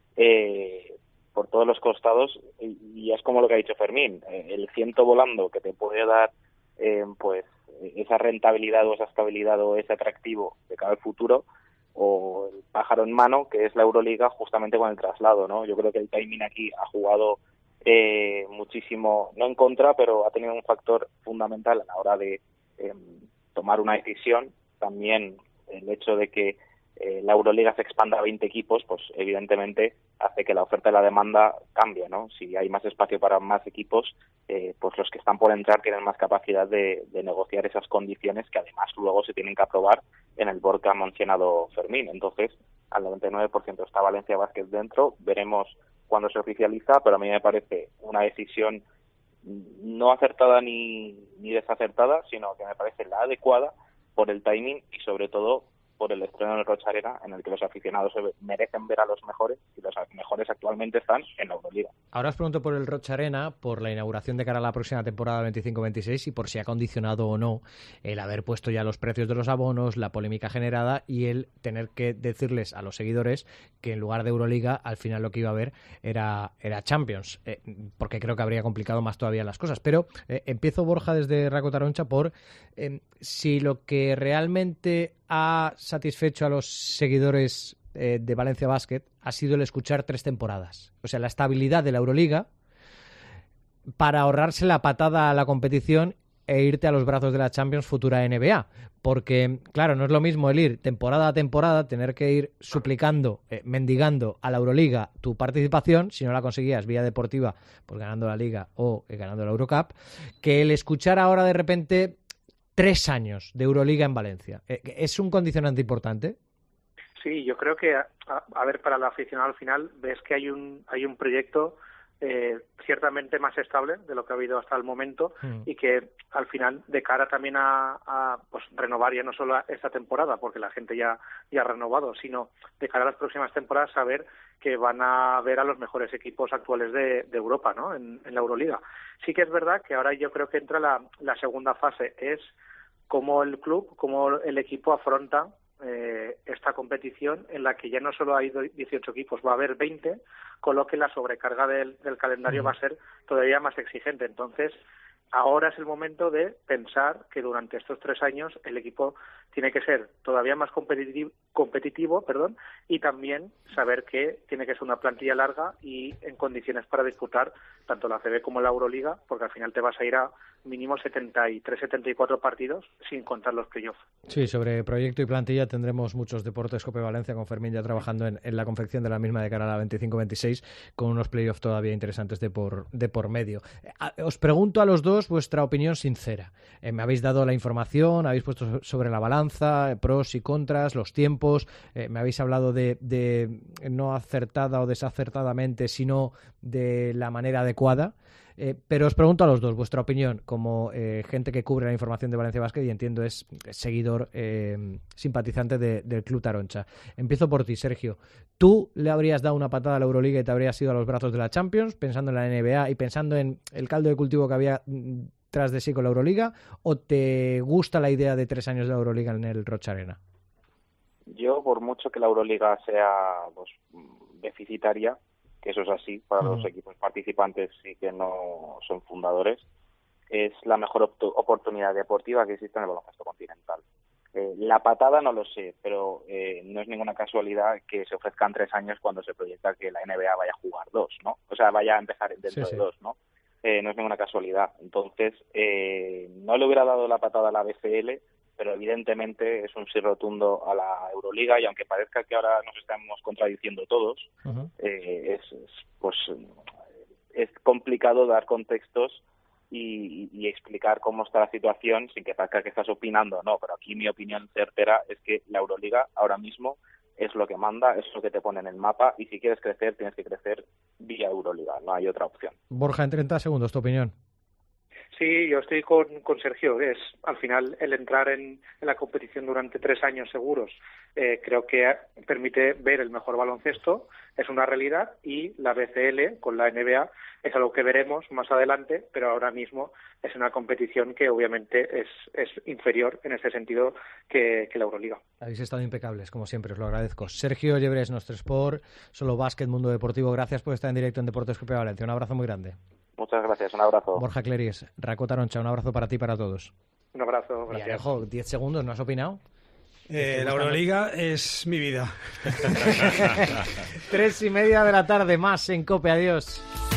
por todos los costados, y es como lo que ha dicho Fermín, el ciento volando que te puede dar pues esa rentabilidad o esa estabilidad o ese atractivo de cara al futuro, o el pájaro en mano, que es la Euroliga, justamente con el traslado, ¿no? Yo creo que el timing aquí ha jugado muchísimo, no en contra, pero ha tenido un factor fundamental a la hora de tomar una decisión. También el hecho de que la Euroliga se expanda a 20 equipos, pues evidentemente hace que la oferta y la demanda cambie, ¿no? Si hay más espacio para más equipos, pues los que están por entrar tienen más capacidad de negociar esas condiciones, que además luego se tienen que aprobar en el board que ha mencionado Fermín. Entonces, al 99% está Valencia Basket dentro. Veremos cuando se oficializa, pero a mí me parece una decisión no acertada ni desacertada, sino que me parece la adecuada por el timing y sobre todo por el estreno del Rocha Arena, en el que los aficionados merecen ver a los mejores, y los mejores actualmente están en la Euroliga. Ahora os pregunto por el Rocha Arena, por la inauguración de cara a la próxima temporada 25-26 y por si ha condicionado o no el haber puesto ya los precios de los abonos, la polémica generada y el tener que decirles a los seguidores que en lugar de Euroliga al final lo que iba a haber era Champions, porque creo que habría complicado más todavía las cosas. Pero empiezo, Borja, desde Raco Taroncha por si lo que realmente ha satisfecho a los seguidores de Valencia Basket ha sido el escuchar 3 temporadas. O sea, la estabilidad de la Euroliga para ahorrarse la patada a la competición e irte a los brazos de la Champions futura NBA. Porque, claro, no es lo mismo el ir temporada a temporada, tener que ir suplicando, mendigando a la Euroliga tu participación, si no la conseguías vía deportiva, pues ganando la Liga o ganando la Eurocup, que el escuchar ahora de repente 3 años de Euroliga en Valencia. ¿Es un condicionante importante? Sí, yo creo que, a ver, para el aficionado al final ves que hay un proyecto ciertamente más estable de lo que ha habido hasta el momento y que al final de cara también a pues renovar ya no solo esta temporada, porque la gente ya ha renovado, sino de cara a las próximas temporadas saber que van a ver a los mejores equipos actuales de Europa, ¿no? En la Euroliga. Sí que es verdad que ahora yo creo que entra la segunda fase, es cómo el club, cómo el equipo afronta esta competición, en la que ya no solo hay 18 equipos, va a haber 20, con lo que la sobrecarga del calendario va a ser todavía más exigente. Entonces, ahora es el momento de pensar que durante estos 3 años el equipo tiene que ser todavía más competitivo, y también saber que tiene que ser una plantilla larga y en condiciones para disputar tanto la ACB como la Euroliga, porque al final te vas a ir a mínimo 73-74 partidos sin contar los playoffs. Sí, sobre proyecto y plantilla tendremos muchos Deportes Cope Valencia, con Fermín ya trabajando en la confección de la misma de cara a la 25-26, con unos playoffs todavía interesantes de por medio. Os pregunto a los dos vuestra opinión sincera. Me habéis dado la información, habéis puesto sobre la balanza, pros y contras, los tiempos, me habéis hablado de no acertada o desacertadamente, sino de la manera adecuada. Pero os pregunto a los dos vuestra opinión como gente que cubre la información de Valencia Basket y entiendo es seguidor simpatizante del Club Taroncha. Empiezo por ti, Sergio. ¿Tú le habrías dado una patada a la Euroliga y te habrías ido a los brazos de la Champions, pensando en la NBA y pensando en el caldo de cultivo que había tras de sí con la Euroliga, o te gusta la idea de 3 años de la Euroliga en el Rocha Arena? Yo, por mucho que la Euroliga sea pues deficitaria, que eso es así para los equipos participantes y que no son fundadores, es la mejor oportunidad deportiva que existe en el baloncesto continental. La patada no lo sé, pero no es ninguna casualidad que se ofrezcan 3 años cuando se proyecta que la NBA vaya a jugar 2, ¿no? O sea, vaya a empezar dentro de 2, ¿no? No es ninguna casualidad. Entonces, no le hubiera dado la patada a la BCL, pero evidentemente es un sí rotundo a la Euroliga, y aunque parezca que ahora nos estamos contradiciendo todos, es complicado dar contextos y explicar cómo está la situación sin que parezca que estás opinando, no, pero aquí mi opinión certera es que la Euroliga ahora mismo es lo que manda, es lo que te pone en el mapa, y si quieres crecer tienes que crecer vía Euroliga, no hay otra opción. Borja, en 30 segundos, tu opinión. Sí, yo estoy con Sergio. Es al final el entrar en la competición durante 3 años seguros. Creo que permite ver el mejor baloncesto, es una realidad, y la BCL con la NBA es algo que veremos más adelante, pero ahora mismo es una competición que obviamente es inferior en ese sentido que la Euroliga. Habéis estado impecables, como siempre, os lo agradezco. Sergio Llebres, Nostre Sport, Solo Básquet, Mundo Deportivo, gracias por estar en directo en Deportes Cope Valencia. Un abrazo muy grande. Muchas gracias, un abrazo. Borja Cleries, Raco Taroncha, un abrazo para ti y para todos. Un abrazo, gracias. Y Alejo, 10 segundos, ¿no has opinado? La Euroliga es mi vida. 3:30 de la tarde, más en COPE. Adiós.